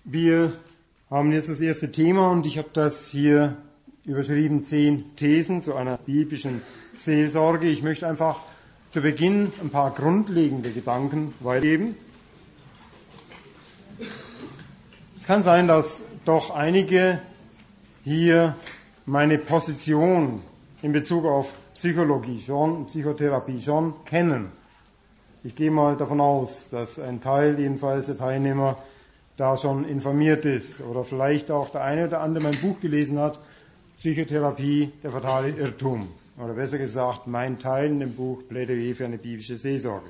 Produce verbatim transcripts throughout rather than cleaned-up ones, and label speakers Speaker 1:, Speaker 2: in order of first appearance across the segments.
Speaker 1: Wir haben jetzt das erste Thema und ich habe das hier überschrieben, zehn Thesen zu einer biblischen Seelsorge. Ich möchte einfach zu Beginn ein paar grundlegende Gedanken weitergeben. Es kann sein, dass doch einige hier meine Position in Bezug auf Psychologie schon, Psychotherapie schon kennen. Ich gehe mal davon aus, dass ein Teil jedenfalls der Teilnehmer da schon informiert ist oder vielleicht auch der eine oder andere mein Buch gelesen hat, Psychotherapie, der fatale Irrtum. Oder besser gesagt, mein Teil in dem Buch Plädoyer für eine biblische Seelsorge.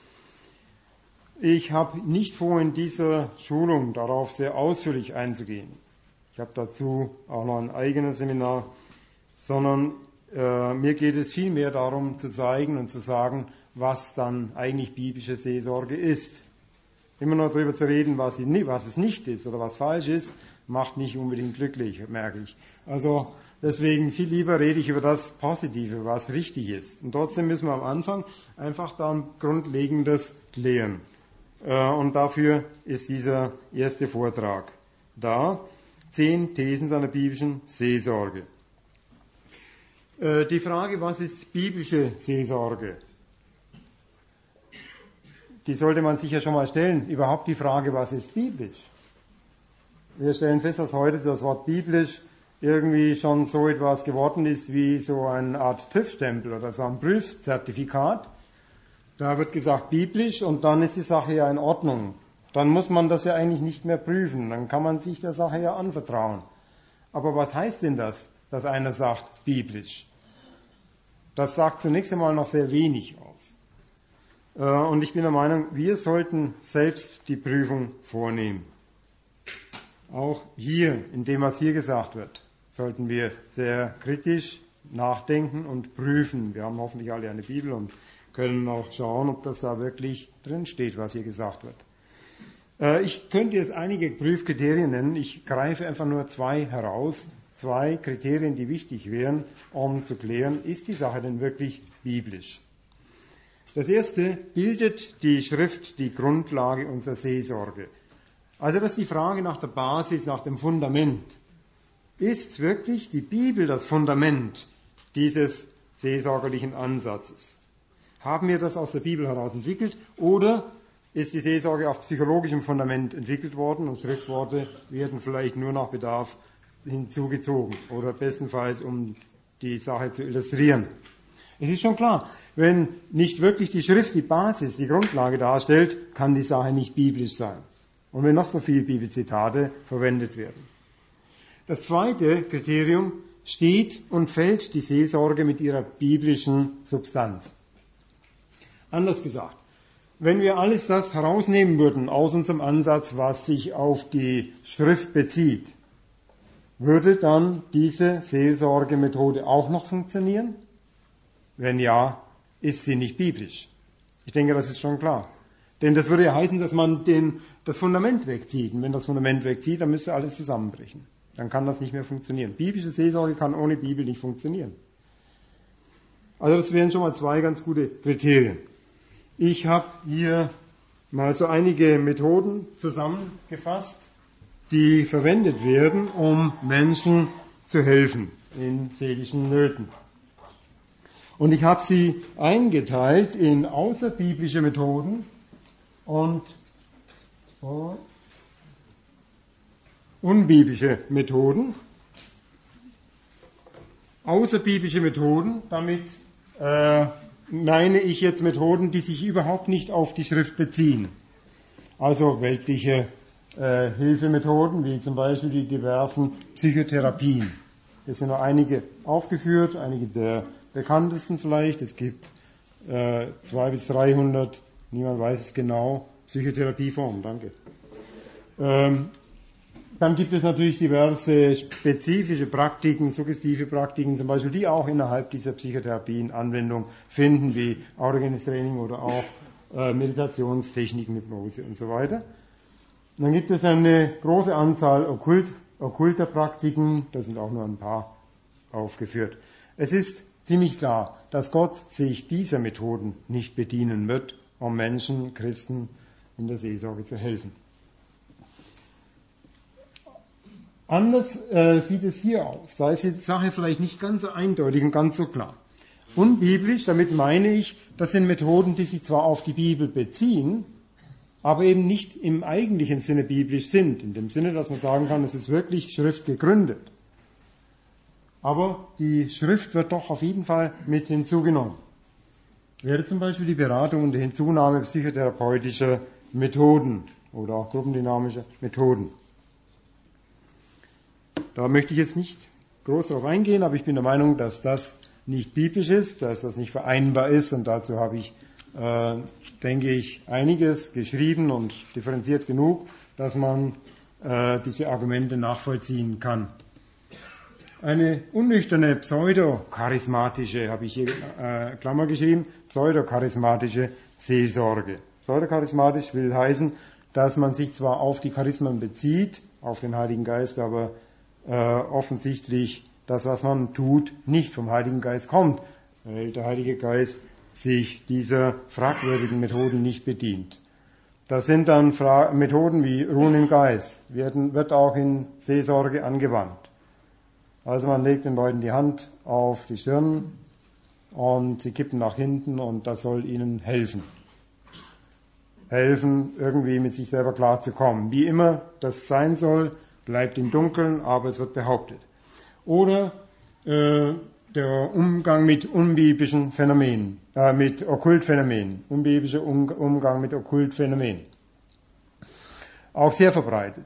Speaker 1: Ich habe nicht vor, in dieser Schulung darauf sehr ausführlich einzugehen. Ich habe dazu auch noch ein eigenes Seminar, sondern äh, mir geht es vielmehr darum zu zeigen und zu sagen, was dann eigentlich biblische Seelsorge ist. Immer nur darüber zu reden, was, sie, was es nicht ist oder was falsch ist, macht nicht unbedingt glücklich, merke ich. Also deswegen viel lieber rede ich über das Positive, was richtig ist. Und trotzdem müssen wir am Anfang einfach dann Grundlegendes klären. Und dafür ist dieser erste Vortrag da. Zehn Thesen seiner biblischen Seelsorge. Die Frage, was ist biblische Seelsorge? Die sollte man sich ja schon mal stellen. Überhaupt die Frage, was ist biblisch? Wir stellen fest, dass heute das Wort biblisch irgendwie schon so etwas geworden ist wie so eine Art TÜV-Stempel oder so ein Prüfzertifikat. Da wird gesagt biblisch und dann ist die Sache ja in Ordnung. Dann muss man das ja eigentlich nicht mehr prüfen. Dann kann man sich der Sache ja anvertrauen. Aber was heißt denn das, dass einer sagt biblisch? Das sagt zunächst einmal noch sehr wenig aus. Und ich bin der Meinung, wir sollten selbst die Prüfung vornehmen. Auch hier, in dem, was hier gesagt wird, sollten wir sehr kritisch nachdenken und prüfen. Wir haben hoffentlich alle eine Bibel und können auch schauen, ob das da wirklich drin steht, was hier gesagt wird. Ich könnte jetzt einige Prüfkriterien nennen. Ich greife einfach nur zwei heraus. Zwei Kriterien, die wichtig wären, um zu klären, ist die Sache denn wirklich biblisch? Das erste, bildet die Schrift die Grundlage unserer Seelsorge? Also das ist die Frage nach der Basis, nach dem Fundament. Ist wirklich die Bibel das Fundament dieses seelsorgerlichen Ansatzes? Haben wir das aus der Bibel heraus entwickelt oder ist die Seelsorge auf psychologischem Fundament entwickelt worden und Schriftworte werden vielleicht nur nach Bedarf hinzugezogen oder bestenfalls, um die Sache zu illustrieren? Es ist schon klar, wenn nicht wirklich die Schrift die Basis, die Grundlage darstellt, kann die Sache nicht biblisch sein. Und wenn noch so viele Bibelzitate verwendet werden. Das zweite Kriterium, steht und fällt die Seelsorge mit ihrer biblischen Substanz. Anders gesagt, wenn wir alles das herausnehmen würden aus unserem Ansatz, was sich auf die Schrift bezieht, würde dann diese Seelsorgemethode auch noch funktionieren? Wenn ja, ist sie nicht biblisch. Ich denke, das ist schon klar. Denn das würde ja heißen, dass man den, das Fundament wegzieht. Und wenn das Fundament wegzieht, dann müsste alles zusammenbrechen. Dann kann das nicht mehr funktionieren. Biblische Seelsorge kann ohne Bibel nicht funktionieren. Also das wären schon mal zwei ganz gute Kriterien. Ich habe hier mal so einige Methoden zusammengefasst, die verwendet werden, um Menschen zu helfen in seelischen Nöten. Und ich habe sie eingeteilt in außerbiblische Methoden und oh, unbiblische Methoden. Außerbiblische Methoden, damit äh, meine ich jetzt Methoden, die sich überhaupt nicht auf die Schrift beziehen. Also weltliche äh, Hilfemethoden, wie zum Beispiel die diversen Psychotherapien. Es sind noch einige aufgeführt, einige der bekanntesten vielleicht. Es gibt äh, zwei bis dreihundert, niemand weiß es genau, Psychotherapieformen. Danke. Ähm, dann gibt es natürlich diverse spezifische Praktiken, suggestive Praktiken, zum Beispiel, die auch innerhalb dieser Psychotherapien Anwendung finden, wie autogenes Training oder auch äh, Meditationstechniken, Hypnose und so weiter. Und dann gibt es eine große Anzahl okkult, okkulter Praktiken, da sind auch nur ein paar aufgeführt. Es ist ziemlich klar, dass Gott sich dieser Methoden nicht bedienen wird, um Menschen, Christen in der Seelsorge zu helfen. Anders äh, sieht es hier aus. Da ist die Sache vielleicht nicht ganz so eindeutig und ganz so klar. Unbiblisch, damit meine ich, das sind Methoden, die sich zwar auf die Bibel beziehen, aber eben nicht im eigentlichen Sinne biblisch sind. In dem Sinne, dass man sagen kann, es ist wirklich schriftgegründet. Aber die Schrift wird doch auf jeden Fall mit hinzugenommen. Wäre zum Beispiel die Beratung und die Hinzunahme psychotherapeutischer Methoden oder auch gruppendynamischer Methoden. Da möchte ich jetzt nicht groß darauf eingehen, aber ich bin der Meinung, dass das nicht biblisch ist, dass das nicht vereinbar ist und dazu habe ich, äh, denke ich, einiges geschrieben und differenziert genug, dass man äh, diese Argumente nachvollziehen kann. Eine unnüchterne, pseudo-charismatische, habe ich hier äh, Klammer geschrieben, pseudo-charismatische Seelsorge. Pseudo-charismatisch will heißen, dass man sich zwar auf die Charismen bezieht, auf den Heiligen Geist, aber äh, offensichtlich das, was man tut, nicht vom Heiligen Geist kommt, weil der Heilige Geist sich dieser fragwürdigen Methoden nicht bedient. Das sind dann Fra- Methoden wie Ruhen im Geist, werden, wird auch in Seelsorge angewandt. Also man legt den Leuten die Hand auf die Stirn und sie kippen nach hinten und das soll ihnen helfen. Helfen, irgendwie mit sich selber klarzukommen. Wie immer das sein soll, bleibt im Dunkeln, aber es wird behauptet. Oder äh, der Umgang mit unbiblischen Phänomenen, äh, mit Okkultphänomenen, unbiblischer um- Umgang mit Okkultphänomenen. Auch sehr verbreitet.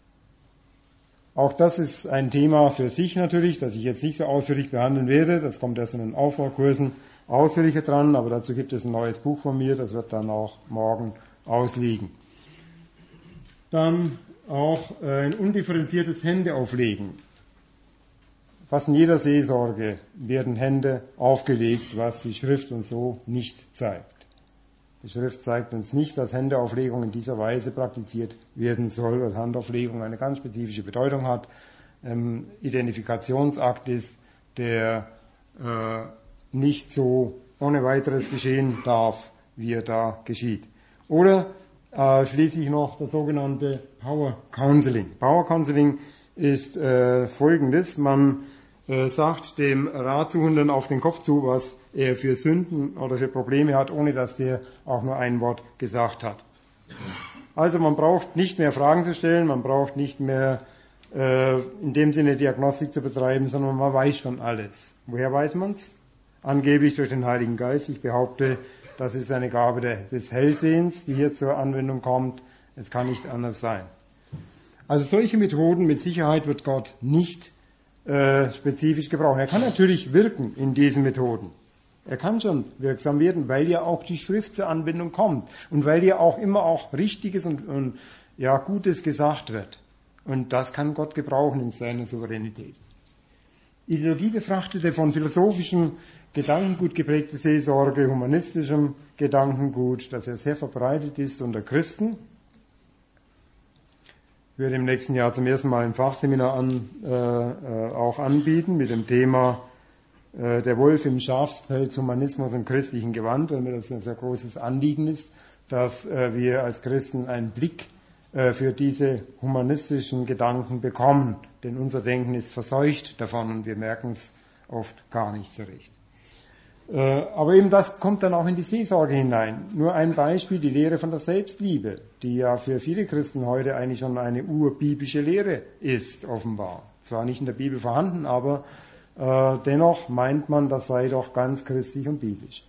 Speaker 1: Auch das ist ein Thema für sich natürlich, das ich jetzt nicht so ausführlich behandeln werde. Das kommt erst in den Aufbaukursen ausführlicher dran, aber dazu gibt es ein neues Buch von mir, das wird dann auch morgen ausliegen. Dann auch ein undifferenziertes Händeauflegen. Fast in jeder Seelsorge werden Hände aufgelegt, was die Schrift uns so nicht zeigt. Die Schrift zeigt uns nicht, dass Händeauflegung in dieser Weise praktiziert werden soll, weil Handauflegung eine ganz spezifische Bedeutung hat, ein Identifikationsakt ist, der äh, nicht so ohne weiteres geschehen darf, wie er da geschieht. Oder äh, schließlich noch das sogenannte Power Counseling. Power Counseling ist äh, folgendes: Man äh, sagt dem Ratsuchenden auf den Kopf zu, was er für Sünden oder für Probleme hat, ohne dass der auch nur ein Wort gesagt hat. Also man braucht nicht mehr Fragen zu stellen, man braucht nicht mehr äh, in dem Sinne Diagnostik zu betreiben, sondern man weiß schon alles. Woher weiß man's? Angeblich durch den Heiligen Geist. Ich behaupte, das ist eine Gabe de, des Hellsehens, die hier zur Anwendung kommt. Es kann nicht anders sein. Also solche Methoden mit Sicherheit wird Gott nicht äh, spezifisch gebrauchen. Er kann natürlich wirken in diesen Methoden. Er kann schon wirksam werden, weil ja auch die Schrift zur Anwendung kommt und weil ja auch immer auch Richtiges und, und ja, Gutes gesagt wird. Und das kann Gott gebrauchen in seiner Souveränität. Ideologiebefrachtete, von philosophischem Gedankengut geprägte Seelsorge, humanistischem Gedankengut, das ja sehr verbreitet ist unter Christen. Ich werde im nächsten Jahr zum ersten Mal ein Fachseminar an, äh, auch anbieten mit dem Thema äh, Der Wolf im Schafspelz, Humanismus und christlichen Gewand, weil mir das ein sehr großes Anliegen ist, dass äh, wir als Christen einen Blick äh, für diese humanistischen Gedanken bekommen, denn unser Denken ist verseucht davon und wir merken es oft gar nicht so recht. Aber eben das kommt dann auch in die Seelsorge hinein. Nur ein Beispiel, die Lehre von der Selbstliebe, die ja für viele Christen heute eigentlich schon eine urbiblische Lehre ist, offenbar. Zwar nicht in der Bibel vorhanden, aber äh, dennoch meint man, das sei doch ganz christlich und biblisch.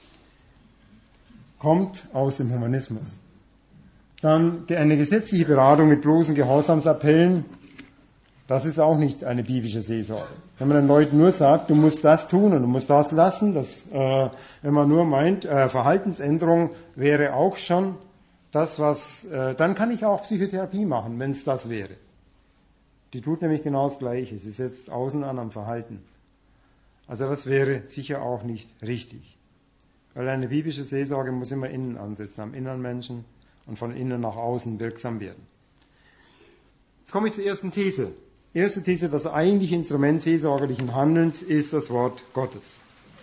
Speaker 1: Kommt aus dem Humanismus. Dann eine gesetzliche Beratung mit bloßen Gehorsamsappellen. Das ist auch nicht eine biblische Seelsorge. Wenn man den Leuten nur sagt, du musst das tun und du musst das lassen, das, äh, wenn man nur meint, äh, Verhaltensänderung wäre auch schon das, was, äh, dann kann ich auch Psychotherapie machen, wenn es das wäre. Die tut nämlich genau das Gleiche. Sie setzt außen an am Verhalten. Also das wäre sicher auch nicht richtig. Weil eine biblische Seelsorge muss immer innen ansetzen, am inneren Menschen und von innen nach außen wirksam werden. Jetzt komme ich zur ersten These. Erste These, das eigentliche Instrument seelsorgerlichen Handelns ist das Wort Gottes.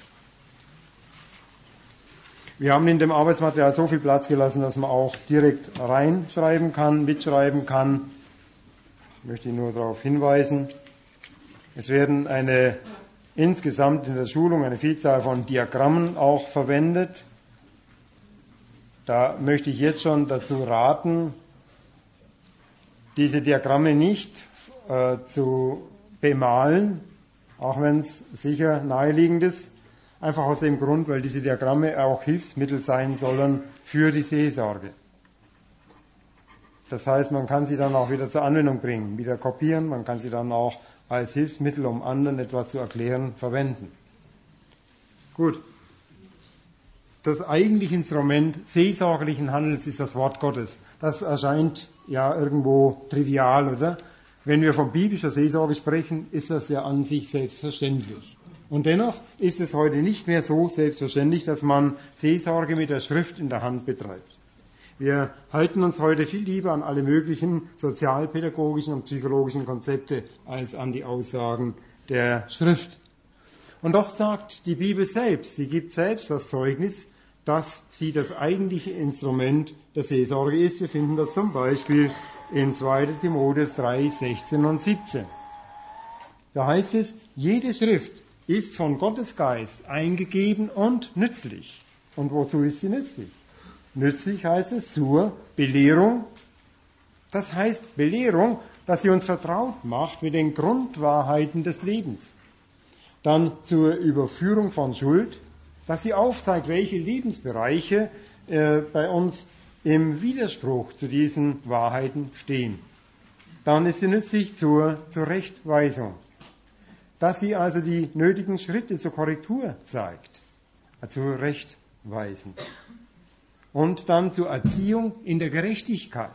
Speaker 1: Wir haben in dem Arbeitsmaterial so viel Platz gelassen, dass man auch direkt reinschreiben kann, mitschreiben kann. Ich möchte nur darauf hinweisen, es werden eine insgesamt in der Schulung eine Vielzahl von Diagrammen auch verwendet. Da möchte ich jetzt schon dazu raten, diese Diagramme nicht äh, zu bemalen, auch wenn es sicher naheliegend ist, einfach aus dem Grund, weil diese Diagramme auch Hilfsmittel sein sollen für die Seelsorge. Das heißt, man kann sie dann auch wieder zur Anwendung bringen, wieder kopieren, man kann sie dann auch als Hilfsmittel, um anderen etwas zu erklären, verwenden. Gut. Das eigentliche Instrument seelsorgerlichen Handelns ist das Wort Gottes. Das erscheint ja irgendwo trivial, oder? Wenn wir von biblischer Seelsorge sprechen, ist das ja an sich selbstverständlich. Und dennoch ist es heute nicht mehr so selbstverständlich, dass man Seelsorge mit der Schrift in der Hand betreibt. Wir halten uns heute viel lieber an alle möglichen sozialpädagogischen und psychologischen Konzepte als an die Aussagen der Schrift. Und doch sagt die Bibel selbst, sie gibt selbst das Zeugnis, dass sie das eigentliche Instrument der Seelsorge ist. Wir finden das zum Beispiel in zweiter Timotheus drei, sechzehn und siebzehn. Da heißt es, jede Schrift ist von Gottes Geist eingegeben und nützlich. Und wozu ist sie nützlich? Nützlich heißt es zur Belehrung. Das heißt Belehrung, dass sie uns vertraut macht mit den Grundwahrheiten des Lebens. Dann zur Überführung von Schuld, dass sie aufzeigt, welche Lebensbereiche äh, bei uns im Widerspruch zu diesen Wahrheiten stehen. Dann ist sie nützlich zur Zurechtweisung, dass sie also die nötigen Schritte zur Korrektur zeigt, zurechtweisend. Und dann zur Erziehung in der Gerechtigkeit,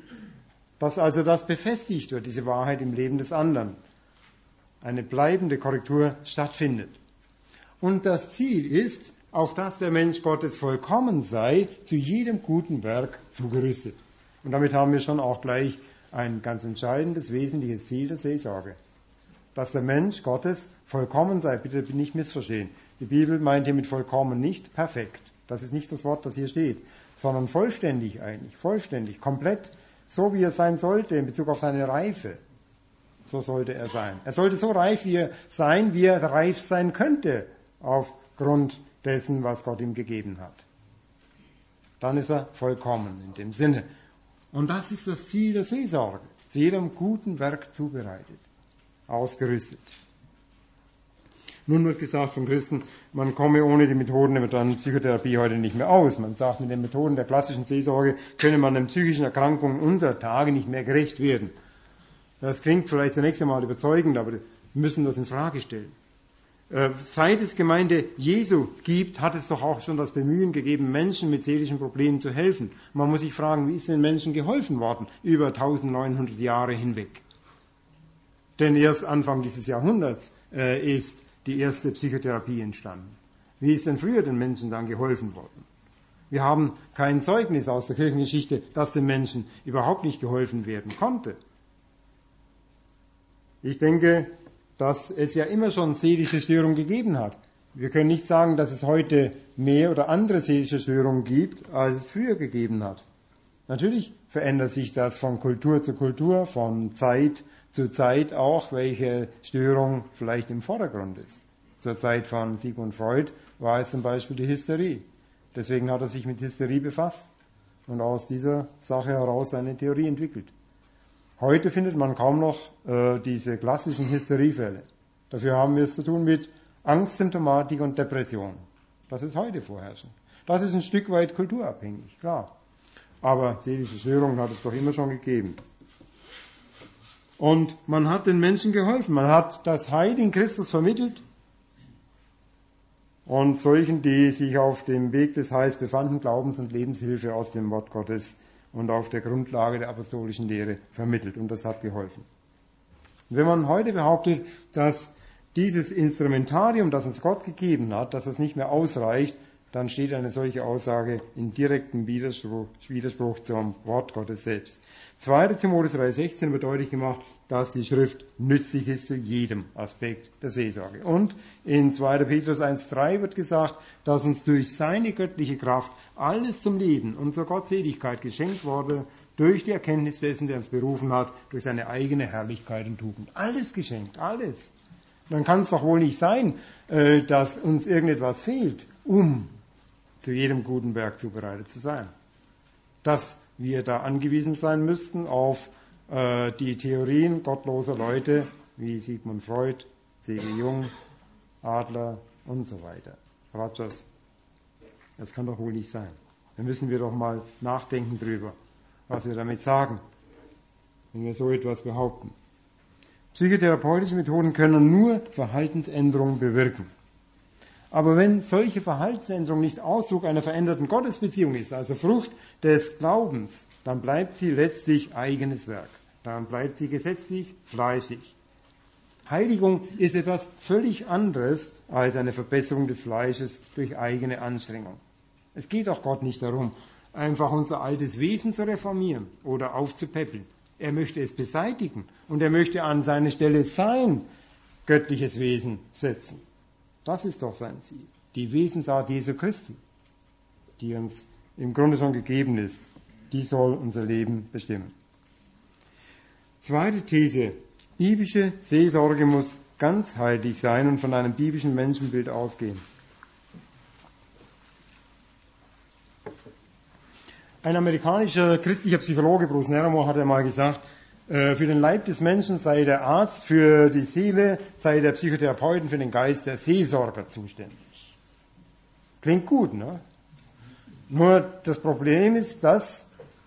Speaker 1: dass also das befestigt wird, diese Wahrheit im Leben des anderen, eine bleibende Korrektur stattfindet. Und das Ziel ist, auf dass der Mensch Gottes vollkommen sei, zu jedem guten Werk zugerüstet. Und damit haben wir schon auch gleich ein ganz entscheidendes, wesentliches Ziel der Seelsorge. Dass der Mensch Gottes vollkommen sei, bitte nicht missverstehen. Die Bibel meint hier mit vollkommen nicht perfekt. Das ist nicht das Wort, das hier steht, sondern vollständig eigentlich, vollständig, komplett, so wie er sein sollte in Bezug auf seine Reife. So sollte er sein. Er sollte so reif wie er sein, wie er reif sein könnte, aufgrund dessen, was Gott ihm gegeben hat. Dann ist er vollkommen in dem Sinne. Und das ist das Ziel der Seelsorge, zu jedem guten Werk zubereitet, ausgerüstet. Nun wird gesagt von Christen, man komme ohne die Methoden der modernen Psychotherapie heute nicht mehr aus. Man sagt, mit den Methoden der klassischen Seelsorge könne man den psychischen Erkrankungen unserer Tage nicht mehr gerecht werden. Das klingt vielleicht zunächst einmal überzeugend, aber wir müssen das in Frage stellen. Äh, seit es Gemeinde Jesu gibt, hat es doch auch schon das Bemühen gegeben, Menschen mit seelischen Problemen zu helfen. Man muss sich fragen, wie ist den Menschen geholfen worden über eintausendneunhundert Jahre hinweg? Denn erst Anfang dieses Jahrhunderts äh, ist die erste Psychotherapie entstanden. Wie ist denn früher den Menschen dann geholfen worden? Wir haben kein Zeugnis aus der Kirchengeschichte, dass den Menschen überhaupt nicht geholfen werden konnte. Ich denke, dass es ja immer schon seelische Störungen gegeben hat. Wir können nicht sagen, dass es heute mehr oder andere seelische Störungen gibt, als es früher gegeben hat. Natürlich verändert sich das von Kultur zu Kultur, von Zeit zu Zeit auch, welche Störung vielleicht im Vordergrund ist. Zur Zeit von Sigmund Freud war es zum Beispiel die Hysterie. Deswegen hat er sich mit Hysterie befasst und aus dieser Sache heraus seine Theorie entwickelt. Heute findet man kaum noch äh, diese klassischen Hysteriefälle. Dafür haben wir es zu tun mit Angstsymptomatik und Depression. Das ist heute vorherrschend. Das ist ein Stück weit kulturabhängig, klar. Aber seelische Störungen hat es doch immer schon gegeben. Und man hat den Menschen geholfen. Man hat das Heil in Christus vermittelt. Und solchen, die sich auf dem Weg des Heils befanden, Glaubens- und Lebenshilfe aus dem Wort Gottes und auf der Grundlage der apostolischen Lehre vermittelt. Und das hat geholfen. Und wenn man heute behauptet, dass dieses Instrumentarium, das uns Gott gegeben hat, dass das nicht mehr ausreicht, dann steht eine solche Aussage in direktem Widerspruch, Widerspruch zum Wort Gottes selbst. zweiter Timotheus drei sechzehn wird deutlich gemacht, dass die Schrift nützlich ist zu jedem Aspekt der Seelsorge. Und in zweiter Petrus eins drei wird gesagt, dass uns durch seine göttliche Kraft alles zum Leben und zur Gottseligkeit geschenkt wurde durch die Erkenntnis dessen, der uns berufen hat, durch seine eigene Herrlichkeit und Tugend. Alles geschenkt, alles. Dann kann es doch wohl nicht sein, dass uns irgendetwas fehlt, um zu jedem guten Werk zubereitet zu sein. Dass wir da angewiesen sein müssten auf äh, die Theorien gottloser Leute wie Sigmund Freud, C G Jung, Adler und so weiter. Rogers. Das kann doch wohl nicht sein. Da müssen wir doch mal nachdenken drüber, was wir damit sagen, wenn wir so etwas behaupten. Psychotherapeutische Methoden können nur Verhaltensänderungen bewirken. Aber wenn solche Verhaltensänderung nicht Ausdruck einer veränderten Gottesbeziehung ist, also Frucht des Glaubens, dann bleibt sie letztlich eigenes Werk. Dann bleibt sie gesetzlich, fleischig. Heiligung ist etwas völlig anderes als eine Verbesserung des Fleisches durch eigene Anstrengung. Es geht auch Gott nicht darum, einfach unser altes Wesen zu reformieren oder aufzupäppeln. Er möchte es beseitigen und er möchte an seine Stelle sein göttliches Wesen setzen. Das ist doch sein Ziel. Die Wesensart Jesu Christi, die uns im Grunde schon gegeben ist, die soll unser Leben bestimmen. Zweite These. Biblische Seelsorge muss ganzheitlich sein und von einem biblischen Menschenbild ausgehen. Ein amerikanischer christlicher Psychologe, Bruce Neramo, hat einmal gesagt, für den Leib des Menschen sei der Arzt, für die Seele sei der Psychotherapeuten, für den Geist der Seelsorger zuständig. Klingt gut, ne? Nur das Problem ist, dass,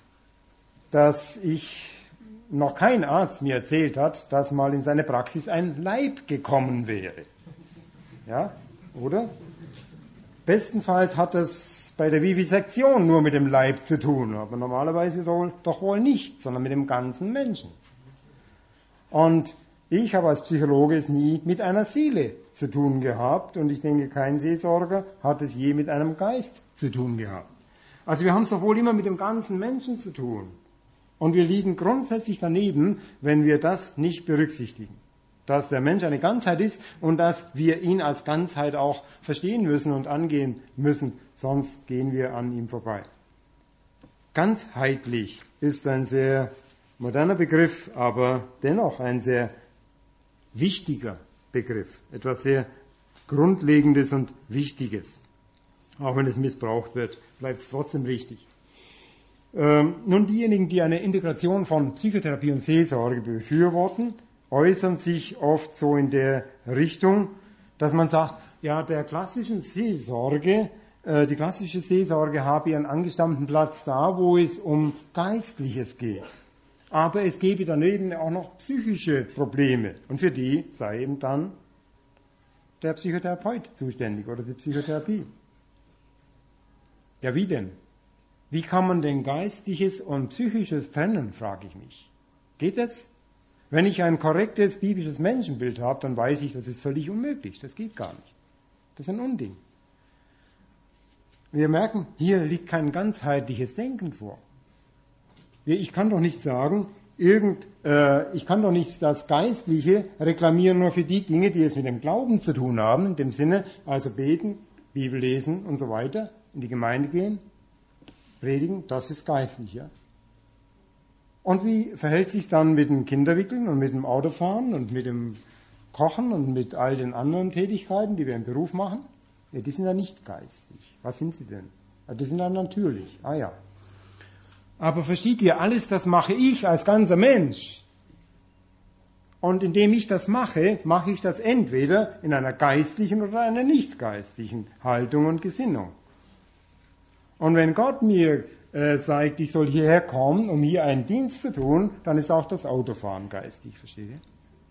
Speaker 1: dass ich noch kein Arzt mir erzählt hat, dass mal in seine Praxis ein Leib gekommen wäre. Ja, oder? Bestenfalls hat das bei der Vivisektion nur mit dem Leib zu tun, aber normalerweise doch wohl nicht, sondern mit dem ganzen Menschen. Und ich habe als Psychologe es nie mit einer Seele zu tun gehabt und ich denke, kein Seelsorger hat es je mit einem Geist zu tun gehabt. Also wir haben es doch wohl immer mit dem ganzen Menschen zu tun. Und wir liegen grundsätzlich daneben, wenn wir das nicht berücksichtigen. Dass der Mensch eine Ganzheit ist und dass wir ihn als Ganzheit auch verstehen müssen und angehen müssen, sonst gehen wir an ihm vorbei. Ganzheitlich ist ein sehr moderner Begriff, aber dennoch ein sehr wichtiger Begriff, etwas sehr Grundlegendes und Wichtiges. Auch wenn es missbraucht wird, bleibt es trotzdem richtig. Ähm, nun, diejenigen, die eine Integration von Psychotherapie und Seelsorge befürworten, äußern sich oft so in der Richtung, dass man sagt, ja, der klassischen Seelsorge, äh, die klassische Seelsorge habe ihren angestammten Platz da, wo es um Geistliches geht. Aber es gebe daneben auch noch psychische Probleme und für die sei eben dann der Psychotherapeut zuständig oder die Psychotherapie. Ja, wie denn? Wie kann man denn Geistliches und Psychisches trennen, frage ich mich. Geht das? Wenn ich ein korrektes biblisches Menschenbild habe, dann weiß ich, das ist völlig unmöglich. Das geht gar nicht. Das ist ein Unding. Wir merken, hier liegt kein ganzheitliches Denken vor. Ich kann doch nicht sagen, irgend, äh, ich kann doch nicht das Geistliche reklamieren nur für die Dinge, die es mit dem Glauben zu tun haben, in dem Sinne, also beten, Bibel lesen und so weiter, in die Gemeinde gehen, predigen, das ist geistlich, ja. Und wie verhält sich dann mit dem Kinderwickeln und mit dem Autofahren und mit dem Kochen und mit all den anderen Tätigkeiten, die wir im Beruf machen? Ja, die sind ja nicht geistlich. Was sind sie denn? Ja, die sind dann natürlich. Ah ja. Aber versteht ihr, alles das mache ich als ganzer Mensch. Und indem ich das mache, mache ich das entweder in einer geistlichen oder einer nicht geistlichen Haltung und Gesinnung. Und wenn Gott mir äh, sagt, ich soll hierher kommen, um hier einen Dienst zu tun, dann ist auch das Autofahren geistig, versteht ihr?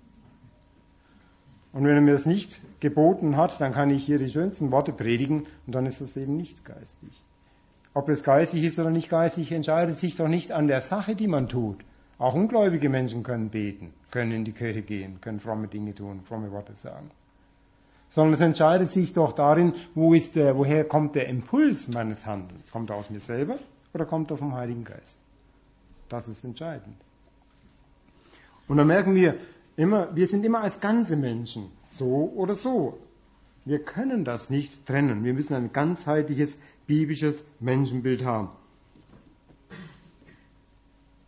Speaker 1: Und wenn er mir das nicht geboten hat, dann kann ich hier die schönsten Worte predigen und dann ist das eben nicht geistig. Ob es geistig ist oder nicht geistig, entscheidet sich doch nicht an der Sache, die man tut. Auch ungläubige Menschen können beten, können in die Kirche gehen, können fromme Dinge tun, fromme Worte sagen. Sondern es entscheidet sich doch darin, wo ist der, woher kommt der Impuls meines Handelns? Kommt er aus mir selber oder kommt er vom Heiligen Geist? Das ist entscheidend. Und dann merken wir immer, wir sind immer als ganze Menschen, so oder so. Wir können das nicht trennen. Wir müssen ein ganzheitliches, biblisches Menschenbild haben.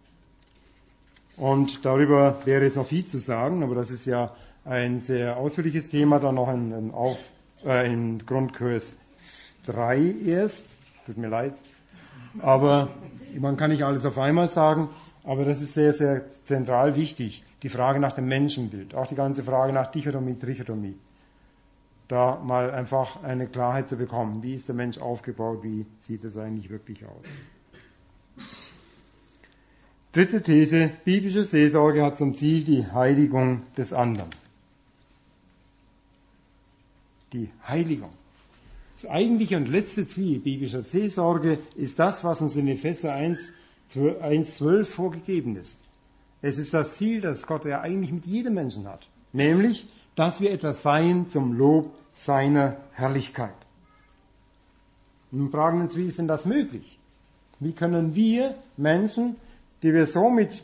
Speaker 1: Und darüber wäre jetzt noch viel zu sagen, aber das ist ja ein sehr ausführliches Thema, dann noch in, in, Auf, äh, in Grundkurs drei erst. Tut mir leid. Aber man kann nicht alles auf einmal sagen, aber das ist sehr, sehr zentral wichtig. Die Frage nach dem Menschenbild, auch die ganze Frage nach Dichotomie, Trichotomie. Da mal einfach eine Klarheit zu bekommen. Wie ist der Mensch aufgebaut? Wie sieht es eigentlich wirklich aus? Dritte These. Biblische Seelsorge hat zum Ziel die Heiligung des anderen. Die Heiligung. Das eigentliche und letzte Ziel biblischer Seelsorge ist das, was uns in Epheser eins zwölf vorgegeben ist. Es ist das Ziel, das Gott ja eigentlich mit jedem Menschen hat. Nämlich, dass wir etwas seien zum Lob seiner Herrlichkeit. Und wir fragen uns, wie ist denn das möglich? Wie können wir Menschen, die wir so mit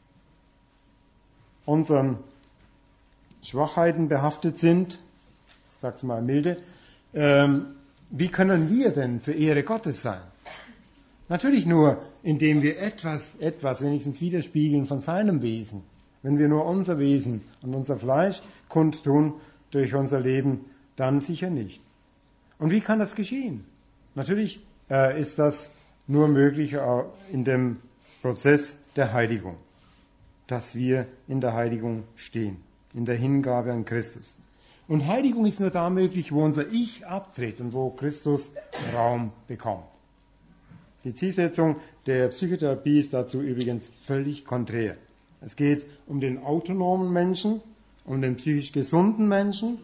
Speaker 1: unseren Schwachheiten behaftet sind, ich sag's mal milde, ähm, wie können wir denn zur Ehre Gottes sein? Natürlich nur, indem wir etwas, etwas wenigstens widerspiegeln von seinem Wesen. Wenn wir nur unser Wesen und unser Fleisch kundtun durch unser Leben, dann sicher nicht. Und wie kann das geschehen? Natürlich äh, ist das nur möglich äh, in dem Prozess der Heiligung, dass wir in der Heiligung stehen, in der Hingabe an Christus. Und Heiligung ist nur da möglich, wo unser Ich abtritt und wo Christus Raum bekommt. Die Zielsetzung der Psychotherapie ist dazu übrigens völlig konträr. Es geht um den autonomen Menschen, um den psychisch gesunden Menschen.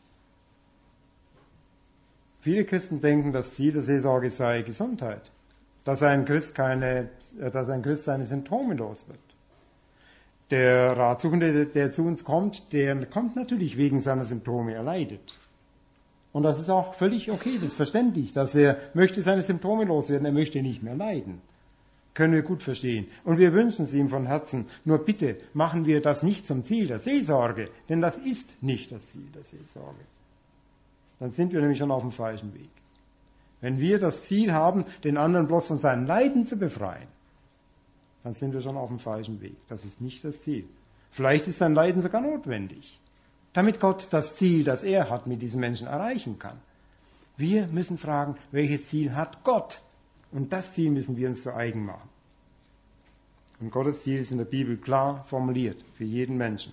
Speaker 1: Viele Christen denken, das Ziel der Seelsorge sei Gesundheit, dass ein Christ keine, dass ein Christ seine Symptome los wird. Der Ratsuchende, der zu uns kommt, der kommt natürlich wegen seiner Symptome, er leidet. Und das ist auch völlig okay, das ist verständlich, dass er möchte seine Symptome loswerden, er möchte nicht mehr leiden. Können wir gut verstehen. Und wir wünschen es ihm von Herzen. Nur bitte machen wir das nicht zum Ziel der Seelsorge, denn das ist nicht das Ziel der Seelsorge. Dann sind wir nämlich schon auf dem falschen Weg. Wenn wir das Ziel haben, den anderen bloß von seinen Leiden zu befreien, dann sind wir schon auf dem falschen Weg. Das ist nicht das Ziel. Vielleicht ist sein Leiden sogar notwendig, damit Gott das Ziel, das er hat, mit diesem Menschen erreichen kann. Wir müssen fragen, welches Ziel hat Gott? Und das Ziel müssen wir uns zu eigen machen. Und Gottes Ziel ist in der Bibel klar formuliert für jeden Menschen.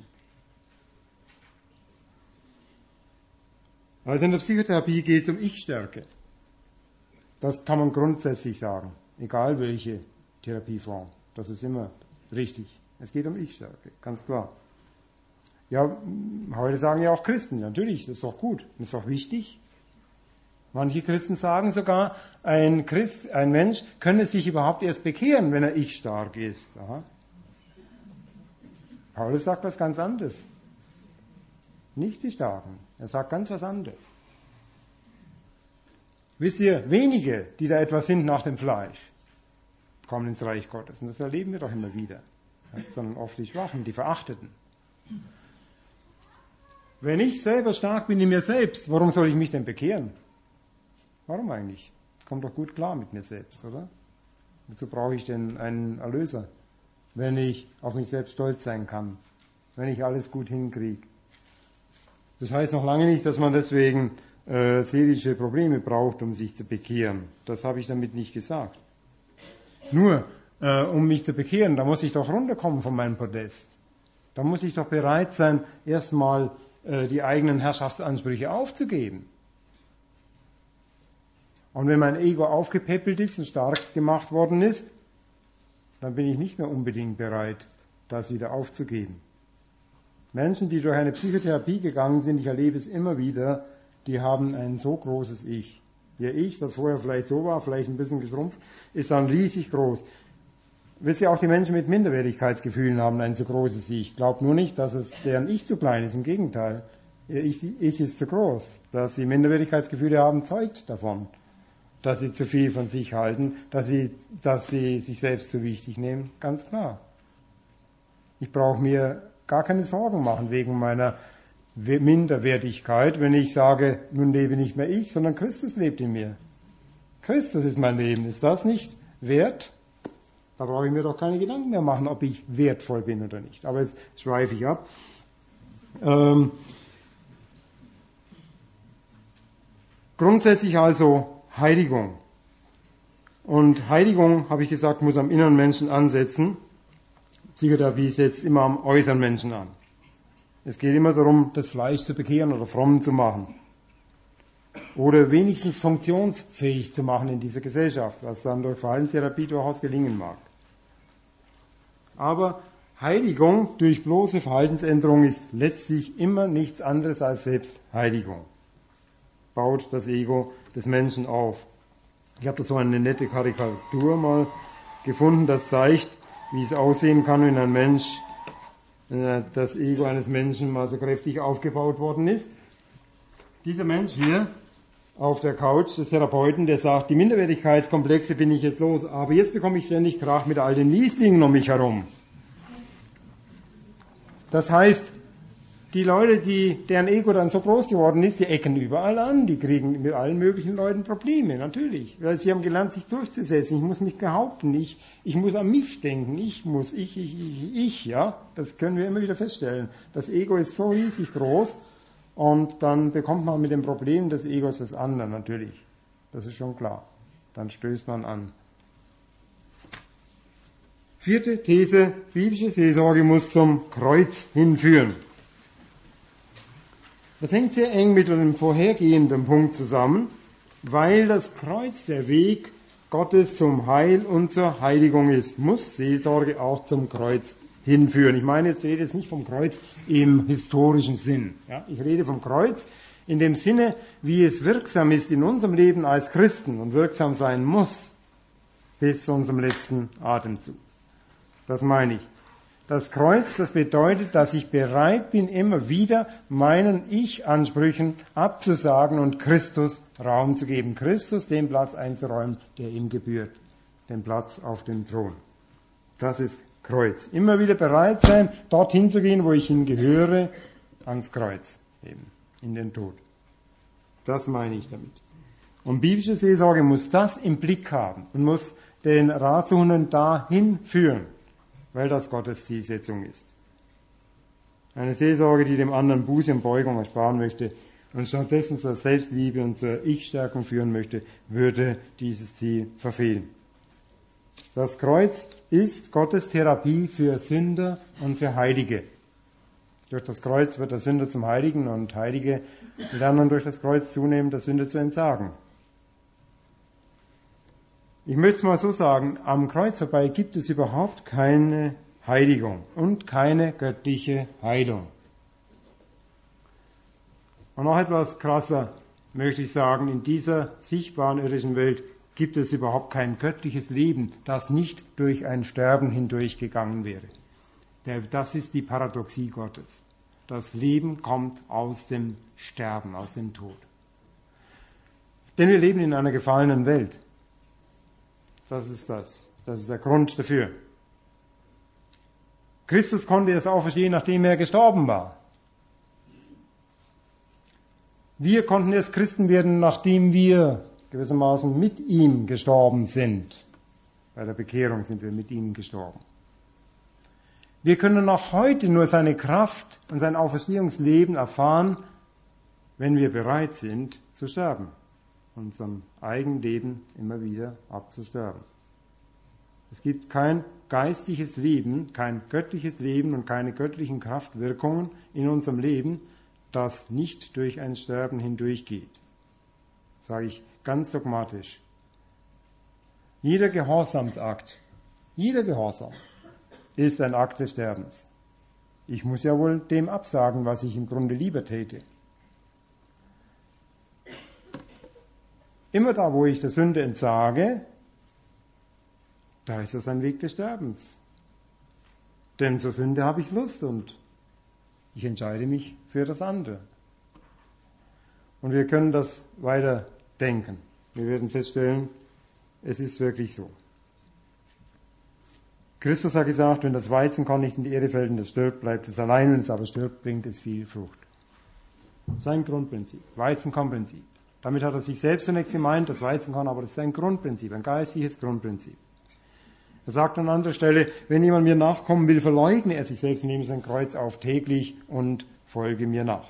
Speaker 1: Also in der Psychotherapie geht es um Ich-Stärke. Das kann man grundsätzlich sagen, egal welche Therapieform. Das ist immer richtig. Es geht um Ich-Stärke, ganz klar. Ja, heute sagen ja auch Christen, natürlich, das ist doch gut, das ist doch wichtig. Manche Christen sagen sogar, ein Christ, ein Mensch könne sich überhaupt erst bekehren, wenn er ich-stark ist. Aha. Paulus sagt was ganz anderes. Nicht die Starken, er sagt ganz was anderes. Wisst ihr, wenige, die da etwas sind nach dem Fleisch, kommen ins Reich Gottes. Und das erleben wir doch immer wieder. Ja, sondern oft die Schwachen, die Verachteten. Wenn ich selber stark bin in mir selbst, warum soll ich mich denn bekehren? Warum eigentlich? Ich komme doch gut klar mit mir selbst, oder? Wozu brauche ich denn einen Erlöser, wenn ich auf mich selbst stolz sein kann, wenn ich alles gut hinkriege? Das heißt noch lange nicht, dass man deswegen äh, seelische Probleme braucht, um sich zu bekehren. Das habe ich damit nicht gesagt. Nur, äh, um mich zu bekehren, da muss ich doch runterkommen von meinem Podest. Da muss ich doch bereit sein, erstmal äh, die eigenen Herrschaftsansprüche aufzugeben. Und wenn mein Ego aufgepäppelt ist und stark gemacht worden ist, dann bin ich nicht mehr unbedingt bereit, das wieder aufzugeben. Menschen, die durch eine Psychotherapie gegangen sind, ich erlebe es immer wieder, die haben ein so großes Ich. Ihr Ich, das vorher vielleicht so war, vielleicht ein bisschen geschrumpft, ist dann riesig groß. Wisst ihr, auch die Menschen mit Minderwertigkeitsgefühlen haben ein zu großes Ich. Glaubt nur nicht, dass es deren Ich zu klein ist. Im Gegenteil, ihr Ich, ich ist zu groß. Dass sie Minderwertigkeitsgefühle haben, zeugt davon, dass sie zu viel von sich halten, dass sie, dass sie sich selbst zu wichtig nehmen. Ganz klar. Ich brauche mir gar keine Sorgen machen wegen meiner Minderwertigkeit, wenn ich sage, nun lebe nicht mehr ich, sondern Christus lebt in mir. Christus ist mein Leben. Ist das nicht wert? Da brauche ich mir doch keine Gedanken mehr machen, ob ich wertvoll bin oder nicht. Aber jetzt schweife ich ab. Ähm, grundsätzlich also Heiligung. Und Heiligung, habe ich gesagt, muss am inneren Menschen ansetzen. Psychotherapie setzt immer am äußeren Menschen an. Es geht immer darum, das Fleisch zu bekehren oder fromm zu machen. Oder wenigstens funktionsfähig zu machen in dieser Gesellschaft, was dann durch Verhaltenstherapie durchaus gelingen mag. Aber Heiligung durch bloße Verhaltensänderung ist letztlich immer nichts anderes als Selbstheiligung. Baut das Ego des Menschen auf. Ich habe da so eine nette Karikatur mal gefunden, das zeigt, wie es aussehen kann, wenn ein Mensch, wenn das Ego eines Menschen mal so kräftig aufgebaut worden ist. Dieser Mensch hier auf der Couch des Therapeuten, der sagt, die Minderwertigkeitskomplexe bin ich jetzt los, aber jetzt bekomme ich ständig Krach mit all den Lieslingen um mich herum. Das heißt, die Leute, die, deren Ego dann so groß geworden ist, die ecken überall an, die kriegen mit allen möglichen Leuten Probleme, natürlich. Weil sie haben gelernt, sich durchzusetzen. Ich muss mich behaupten, ich, ich muss an mich denken, ich muss, ich, ich, ich, ich, ja. Das können wir immer wieder feststellen. Das Ego ist so riesig groß und dann bekommt man mit dem Problem des Egos das andere, natürlich. Das ist schon klar. Dann stößt man an. Vierte These, biblische Seelsorge muss zum Kreuz hinführen. Das hängt sehr eng mit dem vorhergehenden Punkt zusammen, weil das Kreuz der Weg Gottes zum Heil und zur Heiligung ist, muss Seelsorge auch zum Kreuz hinführen. Ich meine, jetzt rede jetzt nicht vom Kreuz im historischen Sinn. Ja, ich rede vom Kreuz in dem Sinne, wie es wirksam ist in unserem Leben als Christen und wirksam sein muss bis zu unserem letzten Atemzug. Das meine ich. Das Kreuz, das bedeutet, dass ich bereit bin, immer wieder meinen Ich-Ansprüchen abzusagen und Christus Raum zu geben. Christus den Platz einzuräumen, der ihm gebührt. Den Platz auf dem Thron. Das ist Kreuz. Immer wieder bereit sein, dorthin zu gehen, wo ich hingehöre, ans Kreuz. Eben, in den Tod. Das meine ich damit. Und biblische Seelsorge muss das im Blick haben und muss den Ratsuchenden dahin führen, weil das Gottes Zielsetzung ist. Eine Seelsorge, die dem anderen Buße und Beugung ersparen möchte und stattdessen zur Selbstliebe und zur Ich-Stärkung führen möchte, würde dieses Ziel verfehlen. Das Kreuz ist Gottes Therapie für Sünder und für Heilige. Durch das Kreuz wird der Sünder zum Heiligen und Heilige lernen durch das Kreuz zunehmend der Sünde zu entsagen. Ich möchte es mal so sagen, am Kreuz vorbei gibt es überhaupt keine Heiligung und keine göttliche Heilung. Und noch etwas krasser möchte ich sagen, in dieser sichtbaren irdischen Welt gibt es überhaupt kein göttliches Leben, das nicht durch ein Sterben hindurchgegangen wäre. Das ist die Paradoxie Gottes. Das Leben kommt aus dem Sterben, aus dem Tod. Denn wir leben in einer gefallenen Welt. Das ist das. Das ist der Grund dafür. Christus konnte erst auferstehen, nachdem er gestorben war. Wir konnten erst Christen werden, nachdem wir gewissermaßen mit ihm gestorben sind. Bei der Bekehrung sind wir mit ihm gestorben. Wir können auch heute nur seine Kraft und sein Auferstehungsleben erfahren, wenn wir bereit sind zu sterben. Unserem eigenen Leben immer wieder abzusterben. Es gibt kein geistliches Leben, kein göttliches Leben und keine göttlichen Kraftwirkungen in unserem Leben, das nicht durch ein Sterben hindurchgeht. Das sage ich ganz dogmatisch. Jeder Gehorsamsakt, jeder Gehorsam ist ein Akt des Sterbens. Ich muss ja wohl dem absagen, was ich im Grunde lieber täte. Immer da, wo ich der Sünde entsage, da ist das ein Weg des Sterbens. Denn zur Sünde habe ich Lust und ich entscheide mich für das andere. Und wir können das weiter denken. Wir werden feststellen, es ist wirklich so. Christus hat gesagt, wenn das Weizenkorn nicht in die Erde fällt und es stirbt, bleibt es allein, wenn es aber stirbt, bringt es viel Frucht. Sein Grundprinzip, Weizenkornprinzip. Damit hat er sich selbst zunächst gemeint, das Weizenkorn, aber das ist ein Grundprinzip, ein geistliches Grundprinzip. Er sagt an anderer Stelle, wenn jemand mir nachkommen will, verleugne er sich selbst, nehme sein Kreuz auf täglich und folge mir nach.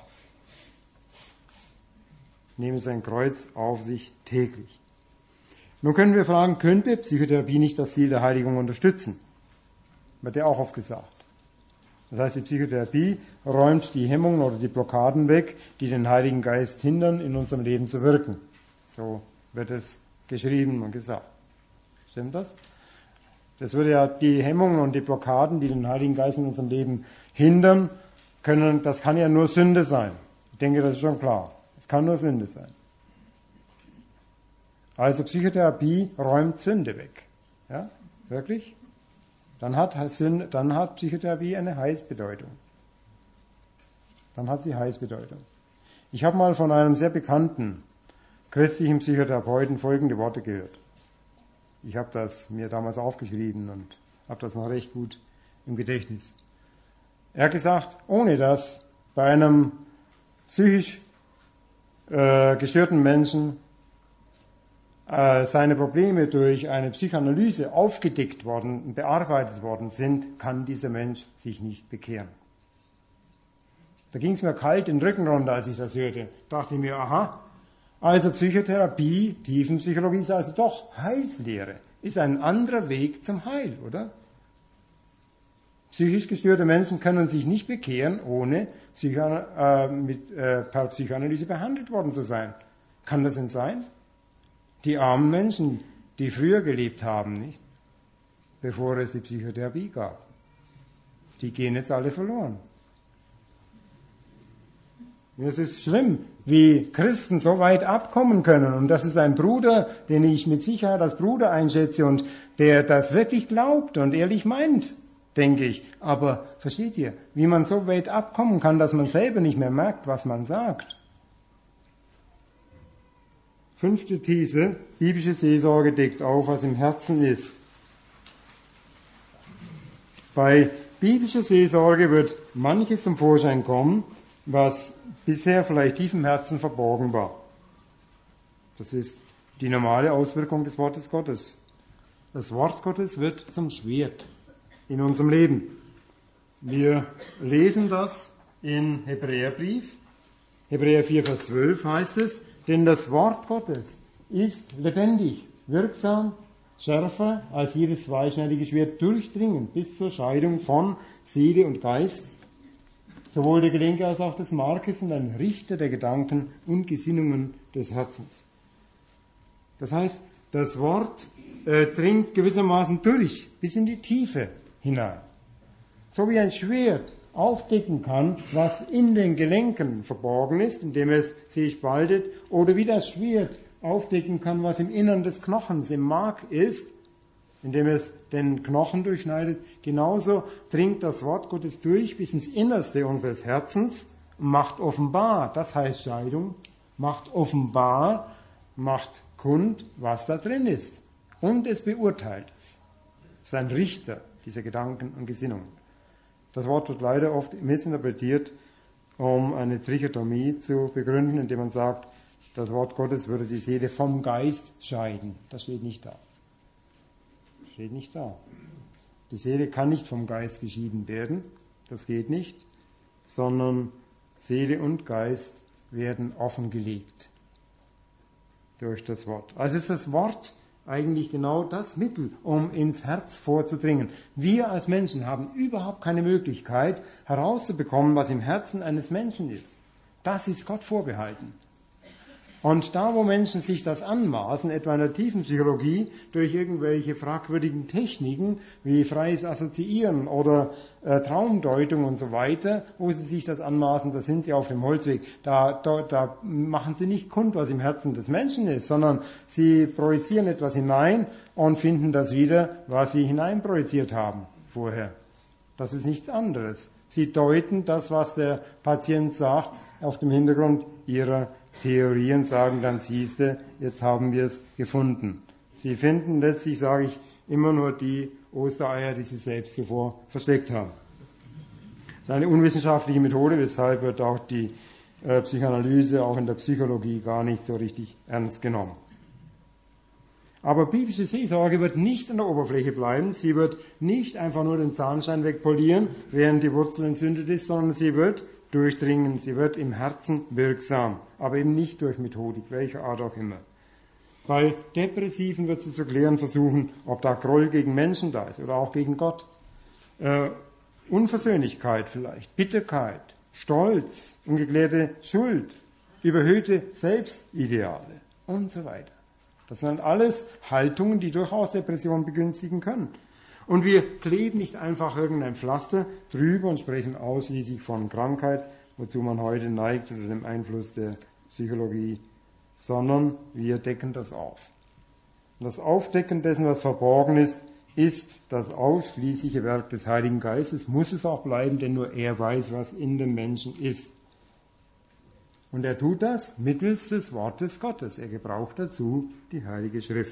Speaker 1: Nehme sein Kreuz auf sich täglich. Nun können wir fragen, könnte Psychotherapie nicht das Ziel der Heiligung unterstützen? Wird ja auch oft gesagt. Das heißt, die Psychotherapie räumt die Hemmungen oder die Blockaden weg, die den Heiligen Geist hindern, in unserem Leben zu wirken. So wird es geschrieben und gesagt. Stimmt das? Das würde ja die Hemmungen und die Blockaden, die den Heiligen Geist in unserem Leben hindern, können, das kann ja nur Sünde sein. Ich denke, das ist schon klar. Es kann nur Sünde sein. Also Psychotherapie räumt Sünde weg. Ja, wirklich? Dann hat, Sünde, dann hat Psychotherapie eine Heilsbedeutung. Dann hat sie Heilsbedeutung. Ich habe mal von einem sehr bekannten christlichen Psychotherapeuten folgende Worte gehört. Ich habe das mir damals aufgeschrieben und habe das noch recht gut im Gedächtnis. Er hat gesagt, ohne dass bei einem psychisch äh, gestörten Menschen äh, seine Probleme durch eine Psychoanalyse aufgedeckt worden, bearbeitet worden sind, kann dieser Mensch sich nicht bekehren. Da ging es mir kalt den Rücken runter, als ich das hörte. Dachte ich mir, aha, also Psychotherapie, Tiefenpsychologie ist also doch Heilslehre. Ist ein anderer Weg zum Heil, oder? Psychisch gestörte Menschen können sich nicht bekehren, ohne Psycho- äh, mit, äh, per Psychoanalyse behandelt worden zu sein. Kann das denn sein? Die armen Menschen, die früher gelebt haben, nicht? Bevor es die Psychotherapie gab, die gehen jetzt alle verloren. Es ist schlimm, wie Christen so weit abkommen können. Und das ist ein Bruder, den ich mit Sicherheit als Bruder einschätze und der das wirklich glaubt und ehrlich meint, denke ich. Aber versteht ihr, wie man so weit abkommen kann, dass man selber nicht mehr merkt, was man sagt? Fünfte These, biblische Seelsorge deckt auf, was im Herzen ist. Bei biblischer Seelsorge wird manches zum Vorschein kommen, was bisher vielleicht tief im Herzen verborgen war. Das ist die normale Auswirkung des Wortes Gottes. Das Wort Gottes wird zum Schwert in unserem Leben. Wir lesen das in Hebräerbrief. Hebräer vier, Vers zwölf heißt es, denn das Wort Gottes ist lebendig, wirksam, schärfer als jedes zweischneidige Schwert, durchdringend bis zur Scheidung von Seele und Geist, sowohl der Gelenke als auch des Markes und ein Richter der Gedanken und Gesinnungen des Herzens. Das heißt, das Wort äh, dringt gewissermaßen durch, bis in die Tiefe hinein. So wie ein Schwert aufdecken kann, was in den Gelenken verborgen ist, indem es sich spaltet, oder wie das Schwert aufdecken kann, was im Innern des Knochens, im Mark ist, indem es den Knochen durchschneidet. Genauso dringt das Wort Gottes durch bis ins Innerste unseres Herzens und macht offenbar, das heißt Scheidung, macht offenbar, macht kund, was da drin ist. Und es beurteilt es. Es ist ein Richter dieser Gedanken und Gesinnungen. Das Wort wird leider oft missinterpretiert, um eine Trichotomie zu begründen, indem man sagt, das Wort Gottes würde die Seele vom Geist scheiden. Das steht nicht da. Das steht nicht da. Die Seele kann nicht vom Geist geschieden werden. Das geht nicht. Sondern Seele und Geist werden offengelegt durch das Wort. Also ist das Wort eigentlich genau das Mittel, um ins Herz vorzudringen. Wir als Menschen haben überhaupt keine Möglichkeit, herauszubekommen, was im Herzen eines Menschen ist. Das ist Gott vorbehalten. Und da, wo Menschen sich das anmaßen, etwa in der Tiefenpsychologie, durch irgendwelche fragwürdigen Techniken wie freies Assoziieren oder äh, Traumdeutung und so weiter, wo sie sich das anmaßen, da sind sie auf dem Holzweg. Da, da, da machen sie nicht kund, was im Herzen des Menschen ist, sondern sie projizieren etwas hinein und finden das wieder, was sie hineinprojiziert haben vorher. Das ist nichts anderes. Sie deuten das, was der Patient sagt, auf dem Hintergrund ihrer Theorien, sagen dann, siehste, jetzt haben wir es gefunden. Sie finden letztlich, sage ich, immer nur die Ostereier, die sie selbst zuvor versteckt haben. Das ist eine unwissenschaftliche Methode, weshalb wird auch die äh, Psychoanalyse auch in der Psychologie gar nicht so richtig ernst genommen. Aber biblische Seelsorge wird nicht an der Oberfläche bleiben. Sie wird nicht einfach nur den Zahnstein wegpolieren, während die Wurzel entzündet ist, sondern sie wird durchdringen. Sie wird im Herzen wirksam. Aber eben nicht durch Methodik, welcher Art auch immer. Bei Depressiven wird sie zu klären versuchen, ob da Groll gegen Menschen da ist oder auch gegen Gott. Äh, Unversöhnlichkeit vielleicht, Bitterkeit, Stolz, ungeklärte Schuld, überhöhte Selbstideale und so weiter. Das sind alles Haltungen, die durchaus Depression begünstigen können. Und wir kleben nicht einfach irgendein Pflaster drüber und sprechen ausschließlich von Krankheit, wozu man heute neigt unter dem Einfluss der Psychologie, sondern wir decken das auf. Und das Aufdecken dessen, was verborgen ist, ist das ausschließliche Werk des Heiligen Geistes, muss es auch bleiben, denn nur er weiß, was in dem Menschen ist. Und er tut das mittels des Wortes Gottes. Er gebraucht dazu die Heilige Schrift.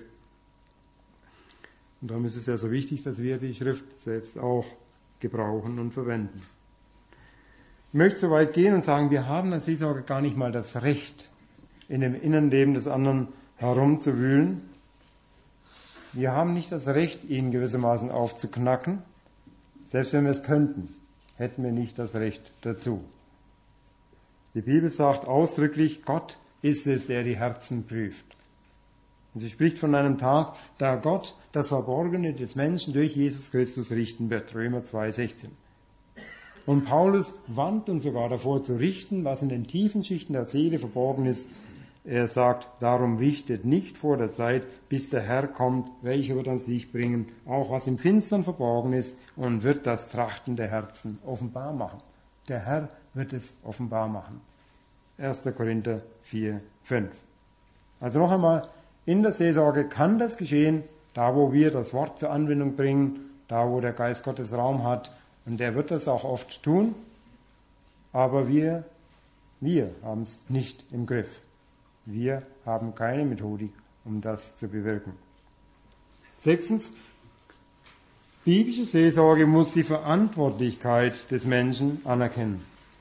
Speaker 1: Und darum ist es ja so wichtig, dass wir die Schrift selbst auch gebrauchen und verwenden. Ich möchte so weit gehen und sagen, wir haben als Seelsorger gar nicht mal das Recht, in dem Innenleben des anderen herumzuwühlen. Wir haben nicht das Recht, ihn gewissermaßen aufzuknacken. Selbst wenn wir es könnten, hätten wir nicht das Recht dazu. Die Bibel sagt ausdrücklich, Gott ist es, der die Herzen prüft. Und sie spricht von einem Tag, da Gott das Verborgene des Menschen durch Jesus Christus richten wird. Römer zwei, sechzehn. Und Paulus warnt uns sogar davor zu richten, was in den tiefen Schichten der Seele verborgen ist. Er sagt, darum richtet nicht vor der Zeit, bis der Herr kommt, welcher wird ans Licht bringen, auch was im Finstern verborgen ist, und wird das Trachten der Herzen offenbar machen. Der Herr wird es offenbar machen. erster Korinther vier, fünf. Also noch einmal, in der Seelsorge kann das geschehen, da wo wir das Wort zur Anwendung bringen, da wo der Geist Gottes Raum hat, und er wird das auch oft tun, aber wir, wir haben es nicht im Griff. Wir haben keine Methodik, um das zu bewirken. Sechstens, biblische Seelsorge muss die Verantwortlichkeit des Menschen anerkennen.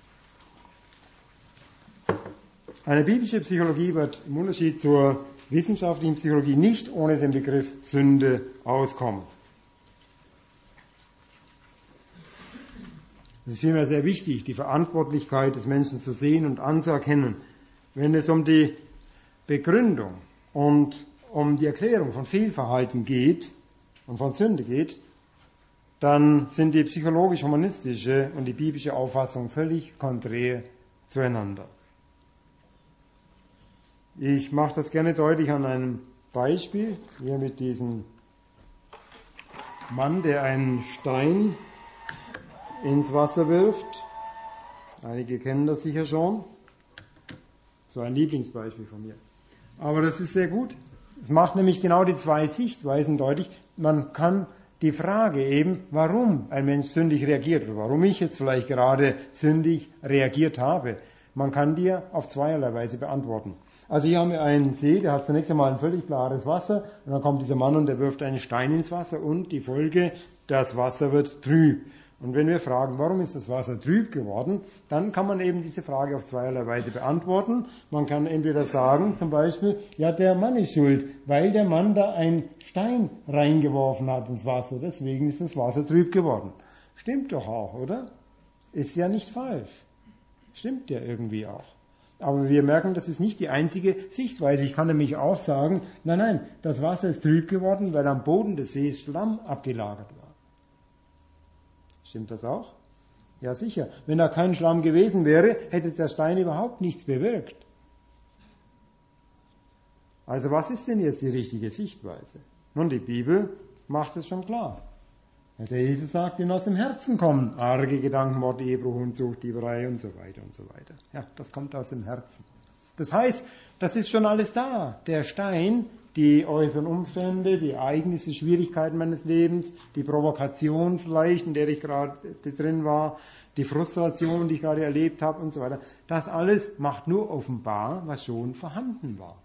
Speaker 1: Eine biblische Psychologie wird im Unterschied zur wissenschaftlichen Psychologie nicht ohne den Begriff Sünde auskommen. Es ist vielmehr sehr wichtig, die Verantwortlichkeit des Menschen zu sehen und anzuerkennen. Wenn es um die Begründung und um die Erklärung von Fehlverhalten geht und von Sünde geht, dann sind die psychologisch-humanistische und die biblische Auffassung völlig konträr zueinander. Ich mache das gerne deutlich an einem Beispiel, hier mit diesem Mann, der einen Stein ins Wasser wirft. Einige kennen das sicher schon. Das war ein Lieblingsbeispiel von mir. Aber das ist sehr gut. Es macht nämlich genau die zwei Sichtweisen deutlich. Man kann die Frage eben, warum ein Mensch sündig reagiert oder warum ich jetzt vielleicht gerade sündig reagiert habe, man kann die auf zweierlei Weise beantworten. Also hier haben wir einen See, der hat zunächst einmal ein völlig klares Wasser und dann kommt dieser Mann und der wirft einen Stein ins Wasser und die Folge, das Wasser wird trüb. Und wenn wir fragen, warum ist das Wasser trüb geworden, dann kann man eben diese Frage auf zweierlei Weise beantworten. Man kann entweder sagen, zum Beispiel, ja, der Mann ist schuld, weil der Mann da einen Stein reingeworfen hat ins Wasser, deswegen ist das Wasser trüb geworden. Stimmt doch auch, oder? Ist ja nicht falsch. Stimmt ja irgendwie auch. Aber wir merken, das ist nicht die einzige Sichtweise. Ich kann nämlich auch sagen, nein, nein, das Wasser ist trüb geworden, weil am Boden des Sees Schlamm abgelagert war. Stimmt das auch? Ja, sicher. Wenn da kein Schlamm gewesen wäre, hätte der Stein überhaupt nichts bewirkt. Also was ist denn jetzt die richtige Sichtweise? Nun, die Bibel macht es schon klar. Der Jesus sagt, denn aus dem Herzen kommen arge Gedanken, Mord, Ehebruch, Unzucht, Dieberei und so weiter und so weiter. Ja, das kommt aus dem Herzen. Das heißt, das ist schon alles da. Der Stein, die äußeren Umstände, die Ereignisse, Schwierigkeiten meines Lebens, die Provokation vielleicht, in der ich gerade drin war, die Frustration, die ich gerade erlebt habe und so weiter. Das alles macht nur offenbar, was schon vorhanden war.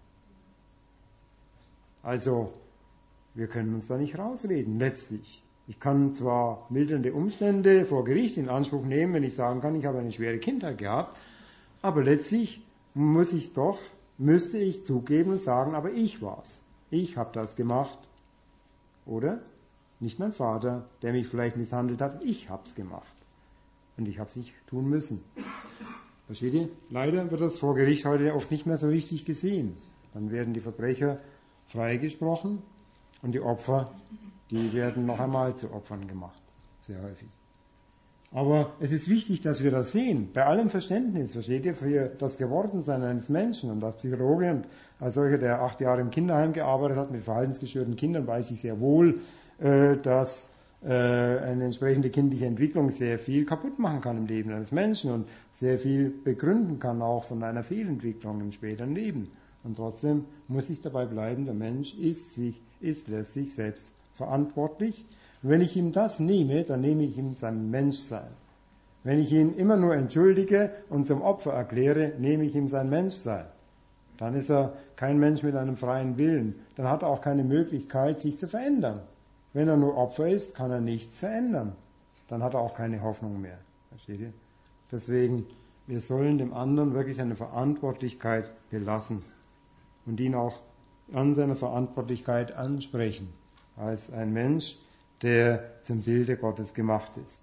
Speaker 1: Also, wir können uns da nicht rausreden, letztlich. Ich kann zwar mildernde Umstände vor Gericht in Anspruch nehmen, wenn ich sagen kann, ich habe eine schwere Kindheit gehabt, aber letztlich muss ich doch, müsste ich zugeben und sagen, aber ich war's. Ich habe das gemacht. Oder? Nicht mein Vater, der mich vielleicht misshandelt hat. Ich habe es gemacht. Und ich habe es nicht tun müssen. Versteht ihr? Leider wird das vor Gericht heute oft nicht mehr so richtig gesehen. Dann werden die Verbrecher freigesprochen und die Opfer, die werden noch einmal zu Opfern gemacht. Sehr häufig. Aber es ist wichtig, dass wir das sehen. Bei allem Verständnis, versteht ihr, für das Gewordensein eines Menschen und als Psychologe und als solcher, der acht Jahre im Kinderheim gearbeitet hat mit verhaltensgestörten Kindern, weiß ich sehr wohl, dass eine entsprechende kindliche Entwicklung sehr viel kaputt machen kann im Leben eines Menschen und sehr viel begründen kann auch von einer Fehlentwicklung im späteren Leben. Und trotzdem muss ich dabei bleiben, der Mensch ist sich, ist letztlich selbst verantwortlich. Und wenn ich ihm das nehme, dann nehme ich ihm sein Menschsein. Wenn ich ihn immer nur entschuldige und zum Opfer erkläre, nehme ich ihm sein Menschsein. Dann ist er kein Mensch mit einem freien Willen. Dann hat er auch keine Möglichkeit, sich zu verändern. Wenn er nur Opfer ist, kann er nichts verändern. Dann hat er auch keine Hoffnung mehr. Versteht ihr? Deswegen, wir sollen dem anderen wirklich seine Verantwortlichkeit belassen und ihn auch an seiner Verantwortlichkeit ansprechen, als ein Mensch, der zum Bilde Gottes gemacht ist.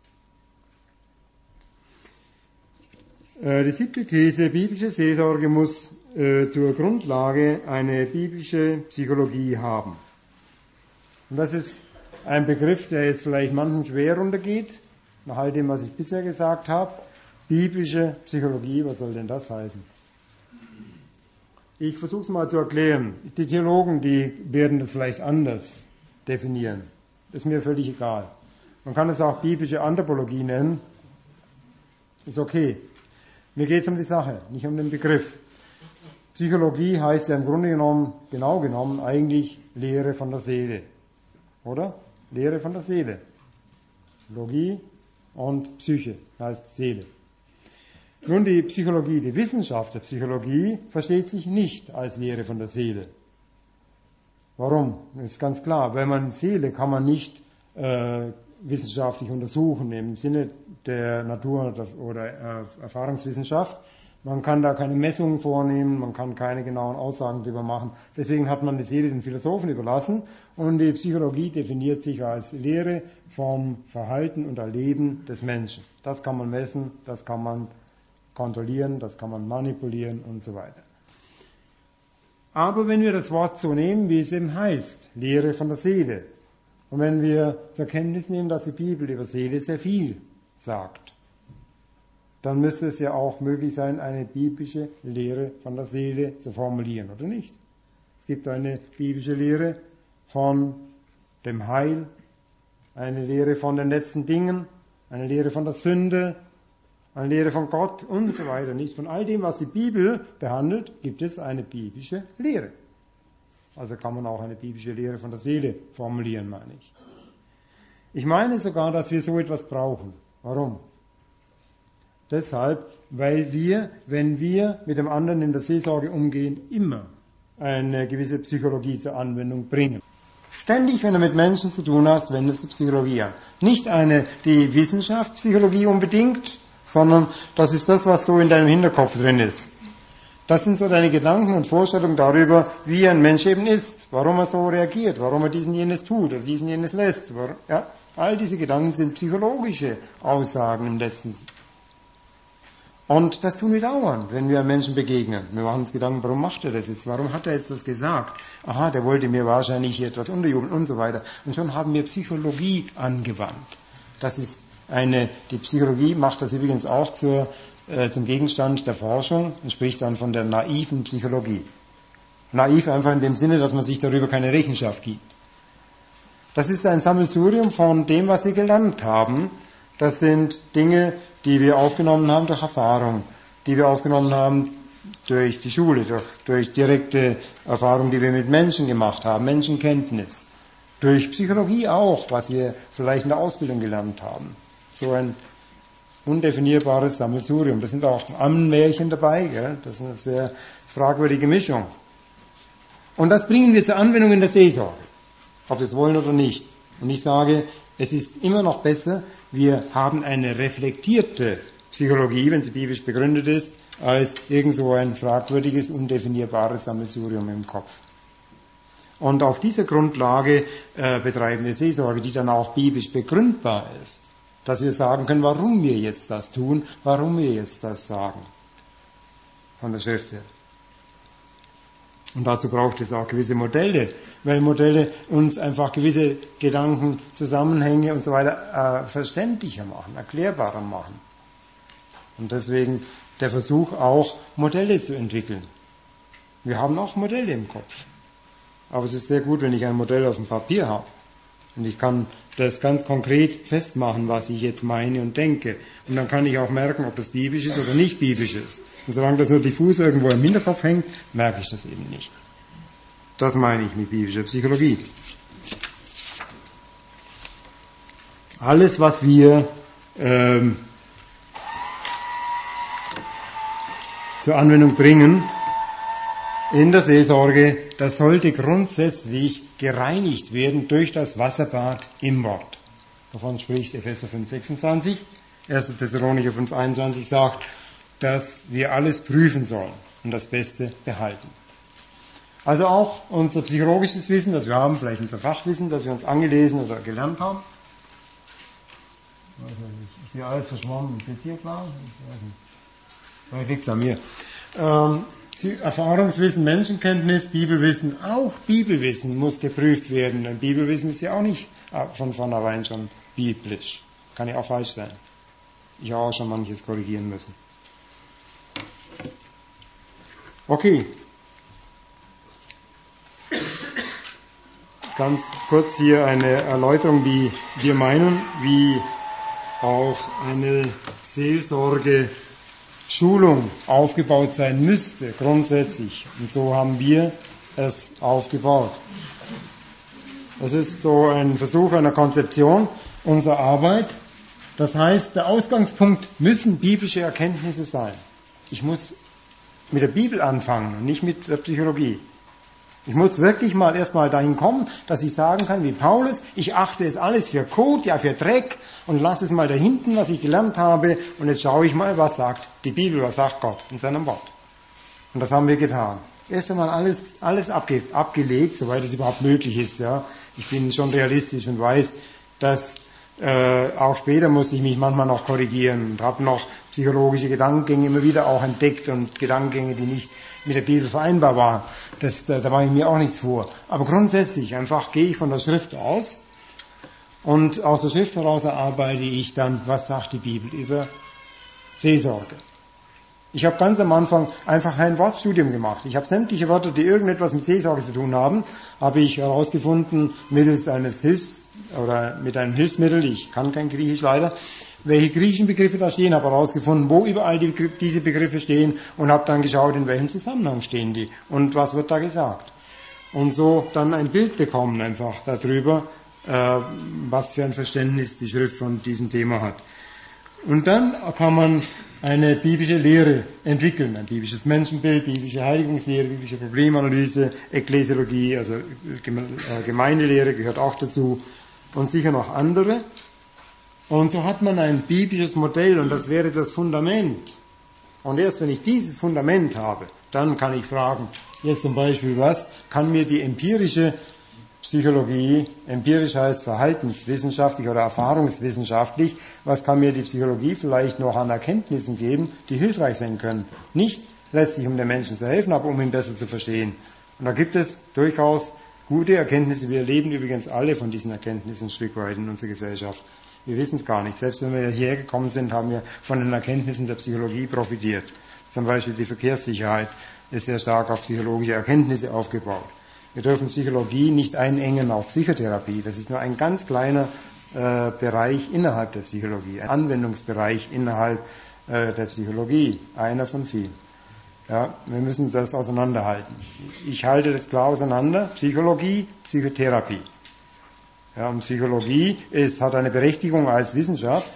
Speaker 1: Die siebte These, biblische Seelsorge muss äh, zur Grundlage eine biblische Psychologie haben. Und das ist ein Begriff, der jetzt vielleicht manchen schwer runtergeht, nach all dem, was ich bisher gesagt habe. Biblische Psychologie, was soll denn das heißen? Ich versuche es mal zu erklären. Die Theologen, die werden das vielleicht anders definieren. Das ist mir völlig egal. Man kann es auch biblische Anthropologie nennen. Ist okay. Mir geht es um die Sache, nicht um den Begriff. Psychologie heißt ja im Grunde genommen, genau genommen, eigentlich Lehre von der Seele. Oder? Lehre von der Seele. Logie und Psyche heißt Seele. Nun, die Psychologie, die Wissenschaft der Psychologie versteht sich nicht als Lehre von der Seele. Warum? Das ist ganz klar. Wenn man Seele kann man nicht äh, wissenschaftlich untersuchen im Sinne der Natur- oder äh, Erfahrungswissenschaft. Man kann da keine Messungen vornehmen, man kann keine genauen Aussagen darüber machen. Deswegen hat man die Seele den Philosophen überlassen und die Psychologie definiert sich als Lehre vom Verhalten und Erleben des Menschen. Das kann man messen, das kann man kontrollieren, das kann man manipulieren und so weiter. Aber wenn wir das Wort so nehmen, wie es eben heißt, Lehre von der Seele, und wenn wir zur Kenntnis nehmen, dass die Bibel über Seele sehr viel sagt, dann müsste es ja auch möglich sein, eine biblische Lehre von der Seele zu formulieren, oder nicht? Es gibt eine biblische Lehre von dem Heil, eine Lehre von den letzten Dingen, eine Lehre von der Sünde, eine Lehre von Gott und so weiter. Nicht von all dem, was die Bibel behandelt, gibt es eine biblische Lehre. Also kann man auch eine biblische Lehre von der Seele formulieren, meine ich. Ich meine sogar, dass wir so etwas brauchen. Warum? Deshalb, weil wir, wenn wir mit dem anderen in der Seelsorge umgehen, immer eine gewisse Psychologie zur Anwendung bringen. Ständig, wenn du mit Menschen zu tun hast, wendest du Psychologie an. Nicht eine, die Wissenschaft Psychologie unbedingt, sondern das ist das, was so in deinem Hinterkopf drin ist. Das sind so deine Gedanken und Vorstellungen darüber, wie ein Mensch eben ist, warum er so reagiert, warum er diesen jenes tut oder diesen jenes lässt. Ja, all diese Gedanken sind psychologische Aussagen im letzten Sinne. Und das tun wir dauernd, wenn wir Menschen begegnen. Wir machen uns Gedanken, warum macht er das jetzt? Warum hat er jetzt das gesagt? Aha, der wollte mir wahrscheinlich etwas unterjubeln und so weiter. Und schon haben wir Psychologie angewandt. Das ist eine, die Psychologie macht das übrigens auch zur, äh, zum Gegenstand der Forschung und spricht dann von der naiven Psychologie. Naiv einfach in dem Sinne, dass man sich darüber keine Rechenschaft gibt. Das ist ein Sammelsurium von dem, was wir gelernt haben. Das sind Dinge, die wir aufgenommen haben durch Erfahrung, die wir aufgenommen haben durch die Schule, durch, durch direkte Erfahrung, die wir mit Menschen gemacht haben, Menschenkenntnis, durch Psychologie auch, was wir vielleicht in der Ausbildung gelernt haben. So ein undefinierbares Sammelsurium. Da sind auch Ammenmärchen dabei, gell? Das ist eine sehr fragwürdige Mischung. Und das bringen wir zur Anwendung in der Seelsorge, ob wir es wollen oder nicht. Und ich sage, es ist immer noch besser, wir haben eine reflektierte Psychologie, wenn sie biblisch begründet ist, als irgend so ein fragwürdiges, undefinierbares Sammelsurium im Kopf. Und auf dieser Grundlage äh, betreiben wir Seelsorge, die dann auch biblisch begründbar ist. Dass wir sagen können, warum wir jetzt das tun, warum wir jetzt das sagen. Von der Schrift her. Und dazu braucht es auch gewisse Modelle, weil Modelle uns einfach gewisse Gedanken, Zusammenhänge und so weiter äh, verständlicher machen, erklärbarer machen. Und deswegen der Versuch auch, Modelle zu entwickeln. Wir haben auch Modelle im Kopf. Aber es ist sehr gut, wenn ich ein Modell auf dem Papier habe. Und ich kann das ganz konkret festmachen, was ich jetzt meine und denke. Und dann kann ich auch merken, ob das biblisch ist oder nicht biblisch ist. Und solange das nur diffus irgendwo im Hinterkopf hängt, merke ich das eben nicht. Das meine ich mit biblischer Psychologie. Alles, was wir ähm, zur Anwendung bringen in der Seelsorge, das sollte grundsätzlich gereinigt werden durch das Wasserbad im Wort. Davon spricht Epheser fünf sechsundzwanzig, erster Thessalonicher fünf einundzwanzig sagt, dass wir alles prüfen sollen und das Beste behalten. Also auch unser psychologisches Wissen, das wir haben, vielleicht unser Fachwissen, das wir uns angelesen oder gelernt haben. Ich sehe alles verschwommen, ist jetzt hier klar? Ich weiß nicht. Vielleicht liegt es an mir. Ähm, Erfahrungswissen, Menschenkenntnis, Bibelwissen, auch Bibelwissen muss geprüft werden. Denn Bibelwissen ist ja auch nicht von vornherein schon biblisch. Kann ja auch falsch sein. Ich habe auch schon manches korrigieren müssen. Okay. Ganz kurz hier eine Erläuterung, wie wir meinen, wie auch eine Seelsorge Schulung aufgebaut sein müsste, grundsätzlich. Und so haben wir es aufgebaut. Das ist so ein Versuch einer Konzeption unserer Arbeit. Das heißt, der Ausgangspunkt müssen biblische Erkenntnisse sein. Ich muss mit der Bibel anfangen und nicht mit der Psychologie. Ich muss wirklich mal erstmal dahin kommen, dass ich sagen kann, wie Paulus, ich achte es alles für Kot, ja für Dreck und lasse es mal da hinten, was ich gelernt habe und jetzt schaue ich mal, was sagt die Bibel, was sagt Gott in seinem Wort. Und das haben wir getan. Erst einmal alles, alles abge, abgelegt, soweit es überhaupt möglich ist. Ja. Ich bin schon realistisch und weiß, dass äh, auch später muss ich mich manchmal noch korrigieren und habe noch psychologische Gedankengänge immer wieder auch entdeckt und Gedankengänge, die nicht mit der Bibel vereinbar waren. Das, da, da mache ich mir auch nichts vor. Aber grundsätzlich einfach gehe ich von der Schrift aus und aus der Schrift heraus erarbeite ich dann, was sagt die Bibel über Seelsorge. Ich habe ganz am Anfang einfach ein Wortstudium gemacht. Ich habe sämtliche Wörter, die irgendetwas mit Seelsorge zu tun haben, habe ich herausgefunden mittels eines Hilfs- oder mit einem Hilfsmittel, ich kann kein Griechisch leider, welche griechischen Begriffe da stehen, habe herausgefunden, wo überall die, diese Begriffe stehen und habe dann geschaut, in welchem Zusammenhang stehen die und was wird da gesagt. Und so dann ein Bild bekommen einfach darüber, äh, was für ein Verständnis die Schrift von diesem Thema hat. Und dann kann man eine biblische Lehre entwickeln, ein biblisches Menschenbild, biblische Heiligungslehre, biblische Problemanalyse, Ekklesiologie, also Gemeindelehre gehört auch dazu und sicher noch andere. Und so hat man ein biblisches Modell und das wäre das Fundament. Und erst wenn ich dieses Fundament habe, dann kann ich fragen, jetzt zum Beispiel, was kann mir die empirische Psychologie, empirisch heißt verhaltenswissenschaftlich oder erfahrungswissenschaftlich, was kann mir die Psychologie vielleicht noch an Erkenntnissen geben, die hilfreich sein können. Nicht letztlich, um den Menschen zu helfen, aber um ihn besser zu verstehen. Und da gibt es durchaus gute Erkenntnisse. Wir erleben übrigens alle von diesen Erkenntnissen ein Stück weit in unserer Gesellschaft. Wir wissen es gar nicht. Selbst wenn wir hierher gekommen sind, haben wir von den Erkenntnissen der Psychologie profitiert. Zum Beispiel die Verkehrssicherheit ist sehr stark auf psychologische Erkenntnisse aufgebaut. Wir dürfen Psychologie nicht einengen auf Psychotherapie. Das ist nur ein ganz kleiner äh, Bereich innerhalb der Psychologie, ein Anwendungsbereich innerhalb äh, der Psychologie, einer von vielen. Ja, wir müssen das auseinanderhalten. Ich halte das klar auseinander, Psychologie, Psychotherapie. Ja, und Psychologie ist, hat eine Berechtigung als Wissenschaft.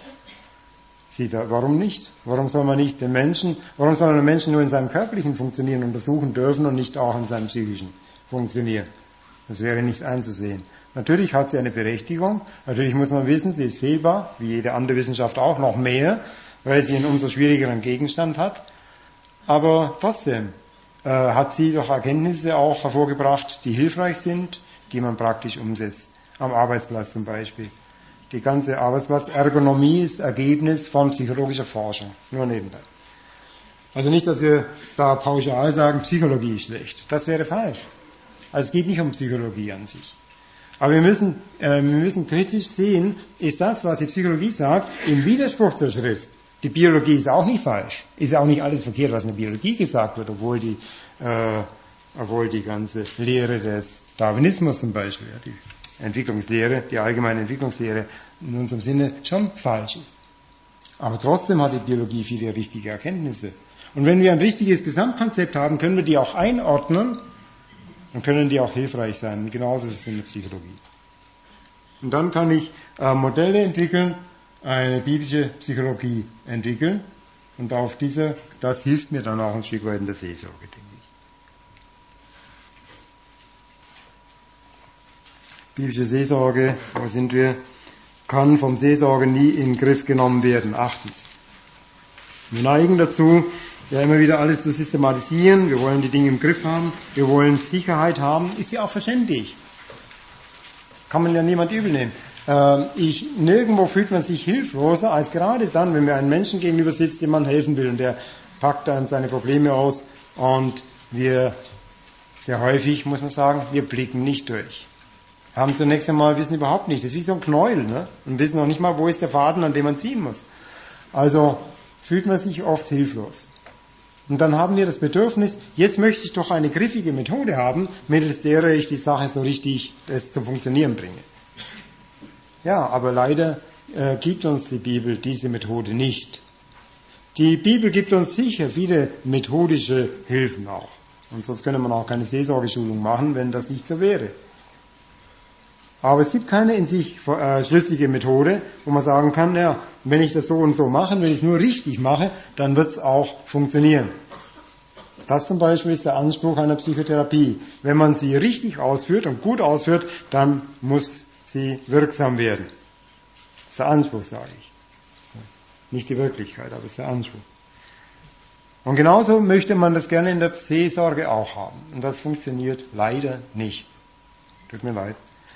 Speaker 1: Sieht er, warum nicht? Warum soll man nicht den Menschen, warum soll man den Menschen nur in seinem körperlichen Funktionieren untersuchen dürfen und nicht auch in seinem psychischen Funktionieren? Das wäre nicht einzusehen. Natürlich hat sie eine Berechtigung. Natürlich muss man wissen, sie ist fehlbar, wie jede andere Wissenschaft auch, noch mehr, weil sie einen umso schwierigeren Gegenstand hat. Aber trotzdem, äh, hat sie doch Erkenntnisse auch hervorgebracht, die hilfreich sind, die man praktisch umsetzt. Am Arbeitsplatz zum Beispiel. Die ganze Arbeitsplatzergonomie ist Ergebnis von psychologischer Forschung. Nur nebenbei. Also nicht, dass wir da pauschal sagen, Psychologie ist schlecht. Das wäre falsch. Also es geht nicht um Psychologie an sich. Aber wir müssen, äh, wir müssen kritisch sehen, ist das, was die Psychologie sagt, im Widerspruch zur Schrift. Die Biologie ist auch nicht falsch. Ist auch nicht alles verkehrt, was in der Biologie gesagt wird, obwohl die, äh, obwohl die ganze Lehre des Darwinismus zum Beispiel, ja, die Entwicklungslehre, die allgemeine Entwicklungslehre in unserem Sinne schon falsch ist. Aber trotzdem hat die Biologie viele richtige Erkenntnisse. Und wenn wir ein richtiges Gesamtkonzept haben, können wir die auch einordnen und können die auch hilfreich sein. Und genauso ist es in der Psychologie. Und dann kann ich äh, Modelle entwickeln, eine biblische Psychologie entwickeln. Und auf dieser, das hilft mir dann auch ein Stück weit in der Seelsorge, denke ich. Biblische Seelsorge, wo sind wir, kann vom Seelsorger nie in den Griff genommen werden. Achtens. Wir neigen dazu, ja immer wieder alles zu systematisieren. Wir wollen die Dinge im Griff haben. Wir wollen Sicherheit haben. Ist ja auch verständlich. Kann man ja niemand übel nehmen. Äh, ich, nirgendwo fühlt man sich hilfloser, als gerade dann, wenn mir ein Menschen gegenüber sitzt, dem man helfen will. Und der packt dann seine Probleme aus. Und wir, sehr häufig muss man sagen, wir blicken nicht durch. Haben zunächst einmal, wissen überhaupt nicht. Das ist wie so ein Knäuel, ne? Und wissen noch nicht mal, wo ist der Faden, an dem man ziehen muss. Also fühlt man sich oft hilflos. Und dann haben wir das Bedürfnis, jetzt möchte ich doch eine griffige Methode haben, mittels derer ich die Sache so richtig das zum Funktionieren bringe. Ja, aber leider äh, gibt uns die Bibel diese Methode nicht. Die Bibel gibt uns sicher viele methodische Hilfen auch. Und sonst könnte man auch keine Seelsorgeschulung machen, wenn das nicht so wäre. Aber es gibt keine in sich äh, schlüssige Methode, wo man sagen kann, ja, wenn ich das so und so mache, wenn ich es nur richtig mache, dann wird es auch funktionieren. Das zum Beispiel ist der Anspruch einer Psychotherapie. Wenn man sie richtig ausführt und gut ausführt, dann muss sie wirksam werden. Das ist der Anspruch, sage ich. Nicht die Wirklichkeit, aber es ist der Anspruch. Und genauso möchte man das gerne in der Seelsorge auch haben. Und das funktioniert leider nicht. Tut mir leid.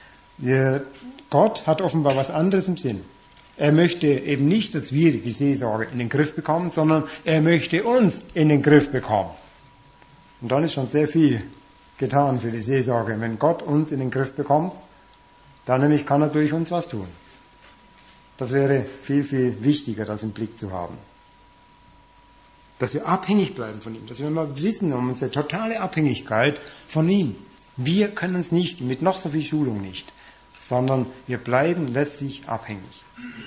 Speaker 1: Gott hat offenbar was anderes im Sinn. Er möchte eben nicht, dass wir die Seelsorge in den Griff bekommen, sondern er möchte uns in den Griff bekommen. Und dann ist schon sehr viel getan für die Seelsorge. Wenn Gott uns in den Griff bekommt, dann nämlich kann er durch uns was tun. Das wäre viel, viel wichtiger, das im Blick zu haben. Dass wir abhängig bleiben von ihm, dass wir mal wissen um unsere totale Abhängigkeit von ihm. Wir können es nicht, mit noch so viel Schulung nicht, sondern wir bleiben letztlich abhängig.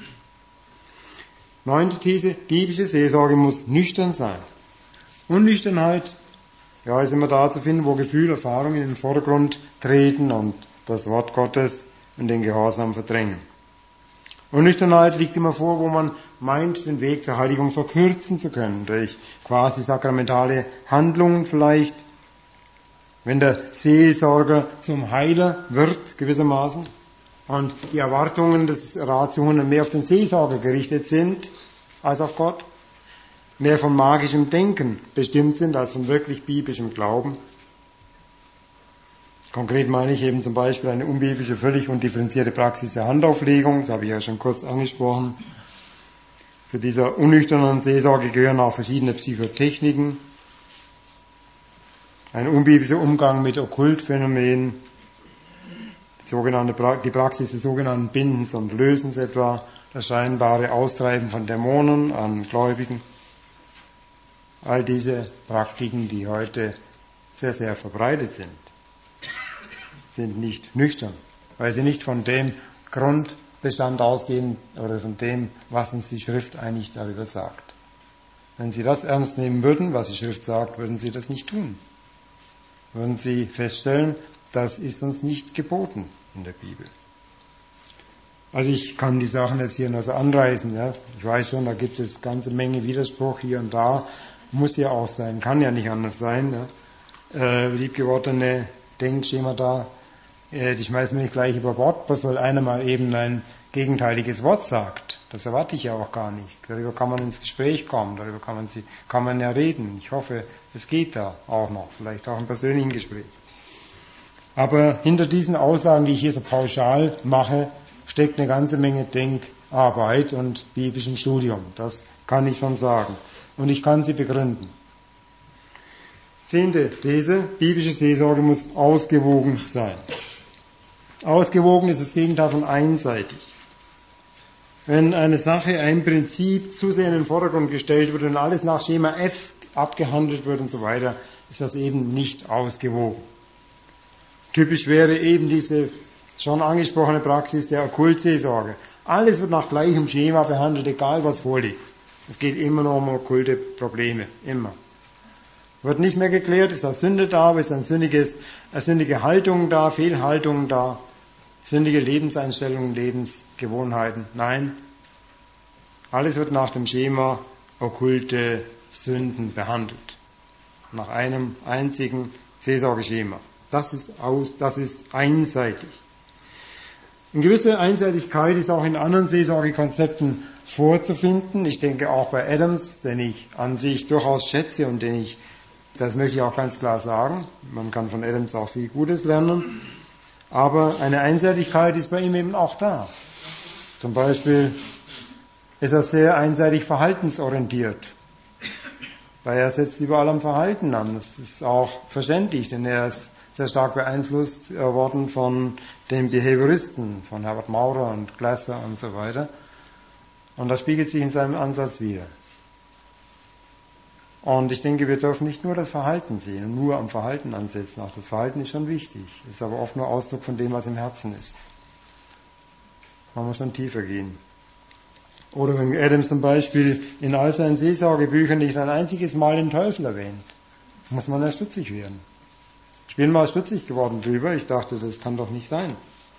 Speaker 1: Neunte These, biblische Seelsorge muss nüchtern sein. Unnüchternheit, ja, ist immer da zu finden, wo Gefühl, Erfahrung in den Vordergrund treten und das Wort Gottes in den Gehorsam verdrängen. Unnüchternheit liegt immer vor, wo man meint, den Weg zur Heiligung verkürzen zu können, durch quasi sakramentale Handlungen vielleicht. Wenn der Seelsorger zum Heiler wird, gewissermaßen, und die Erwartungen des Ratsuchenden mehr auf den Seelsorger gerichtet sind, als auf Gott, mehr von magischem Denken bestimmt sind, als von wirklich biblischem Glauben. Konkret meine ich eben zum Beispiel eine unbiblische, völlig undifferenzierte Praxis der Handauflegung, das habe ich ja schon kurz angesprochen. Zu dieser unnüchternen Seelsorge gehören auch verschiedene Psychotechniken, ein unbiblischer Umgang mit Okkultphänomenen, die, sogenannte, die Praxis des sogenannten Bindens und Lösens etwa, das scheinbare Austreiben von Dämonen an Gläubigen. All diese Praktiken, die heute sehr, sehr verbreitet sind, sind nicht nüchtern, weil sie nicht von dem Grundbestand ausgehen oder von dem, was uns die Schrift eigentlich darüber sagt. Wenn Sie das ernst nehmen würden, was die Schrift sagt, würden Sie das nicht tun. Würden Sie feststellen, das ist uns nicht geboten in der Bibel. Also ich kann die Sachen jetzt hier nur so anreißen. Ja. Ich weiß schon, da gibt es eine ganze Menge Widerspruch hier und da. Muss ja auch sein, kann ja nicht anders sein. Ja. Äh, liebgewordene Denkschemata, äh, die schmeißen wir nicht gleich über Bord, bloß weil einer mal eben ein gegenteiliges Wort sagt. Das erwarte ich ja auch gar nicht. Darüber kann man ins Gespräch kommen, darüber kann man, sie, kann man ja reden. Ich hoffe, es geht da auch noch, vielleicht auch im persönlichen Gespräch. Aber hinter diesen Aussagen, die ich hier so pauschal mache, steckt eine ganze Menge Denkarbeit und biblischem Studium. Das kann ich schon sagen. Und ich kann sie begründen. Zehnte These, biblische Seelsorge muss ausgewogen sein. Ausgewogen ist das Gegenteil von einseitig. Wenn eine Sache, ein Prinzip zu sehr in den Vordergrund gestellt wird und alles nach Schema F abgehandelt wird und so weiter, ist das eben nicht ausgewogen. Typisch wäre eben diese schon angesprochene Praxis der Okkultseelsorge. Alles wird nach gleichem Schema behandelt, egal was vorliegt. Es geht immer nur um okkulte Probleme, immer. Wird nicht mehr geklärt, ist da Sünde da, ist ein sündiges, eine sündige Haltung da, Fehlhaltung da, sündige Lebenseinstellungen, Lebensgewohnheiten. Nein, alles wird nach dem Schema okkulte Sünden behandelt. Nach einem einzigen Seelsorgeschema. Das ist aus, das ist einseitig. Eine gewisse Einseitigkeit ist auch in anderen Seelsorgekonzepten vorzufinden. Ich denke auch bei Adams, den ich an sich durchaus schätze und den ich, das möchte ich auch ganz klar sagen, man kann von Adams auch viel Gutes lernen, aber eine Einseitigkeit ist bei ihm eben auch da. Zum Beispiel ist er sehr einseitig verhaltensorientiert, weil er setzt überall am Verhalten an. Das ist auch verständlich, denn er ist sehr stark beeinflusst worden von den Behavioristen, von Herbert Maurer und Glasser und so weiter. Und das spiegelt sich in seinem Ansatz wider. Und ich denke, wir dürfen nicht nur das Verhalten sehen und nur am Verhalten ansetzen. Auch das Verhalten ist schon wichtig, ist aber oft nur Ausdruck von dem, was im Herzen ist. Man muss schon tiefer gehen. Oder wenn Adams zum Beispiel in all seinen Seelsorgebüchern nicht ein einziges Mal den Teufel erwähnt, muss man ja stutzig werden. Ich bin mal stutzig geworden drüber, ich dachte, das kann doch nicht sein.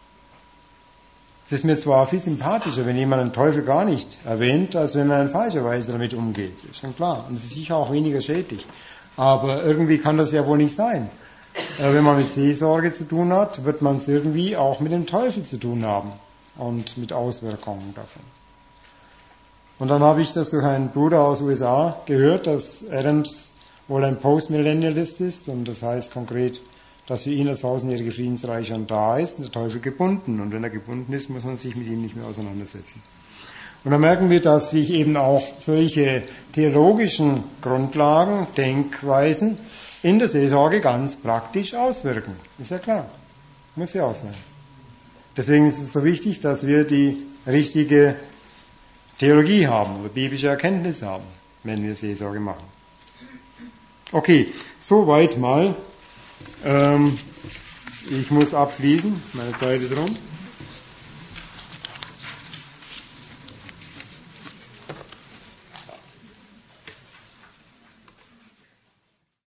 Speaker 1: Es ist mir zwar viel sympathischer, wenn jemand den Teufel gar nicht erwähnt, als wenn er in falscher Weise damit umgeht. Das ist schon klar. Und es ist sicher auch weniger schädlich. Aber irgendwie kann das ja wohl nicht sein. Wenn man mit Seelsorge zu tun hat, wird man es irgendwie auch mit dem Teufel zu tun haben. Und mit Auswirkungen davon. Und dann habe ich das durch einen Bruder aus U S A gehört, dass Adams wohl ein Postmillennialist ist. Und das heißt konkret, dass für ihn das tausendjährige Friedensreich schon da ist und der Teufel gebunden. Und wenn er gebunden ist, muss man sich mit ihm nicht mehr auseinandersetzen. Und dann merken wir, dass sich eben auch solche theologischen Grundlagen, Denkweisen in der Seelsorge ganz praktisch auswirken. Ist ja klar. Muss ja auch sein. Deswegen ist es so wichtig, dass wir die richtige Theologie haben oder biblische Erkenntnis haben, wenn wir Seelsorge machen. Okay, soweit mal. Ähm, ich muss abschließen, meine Zeit ist rum.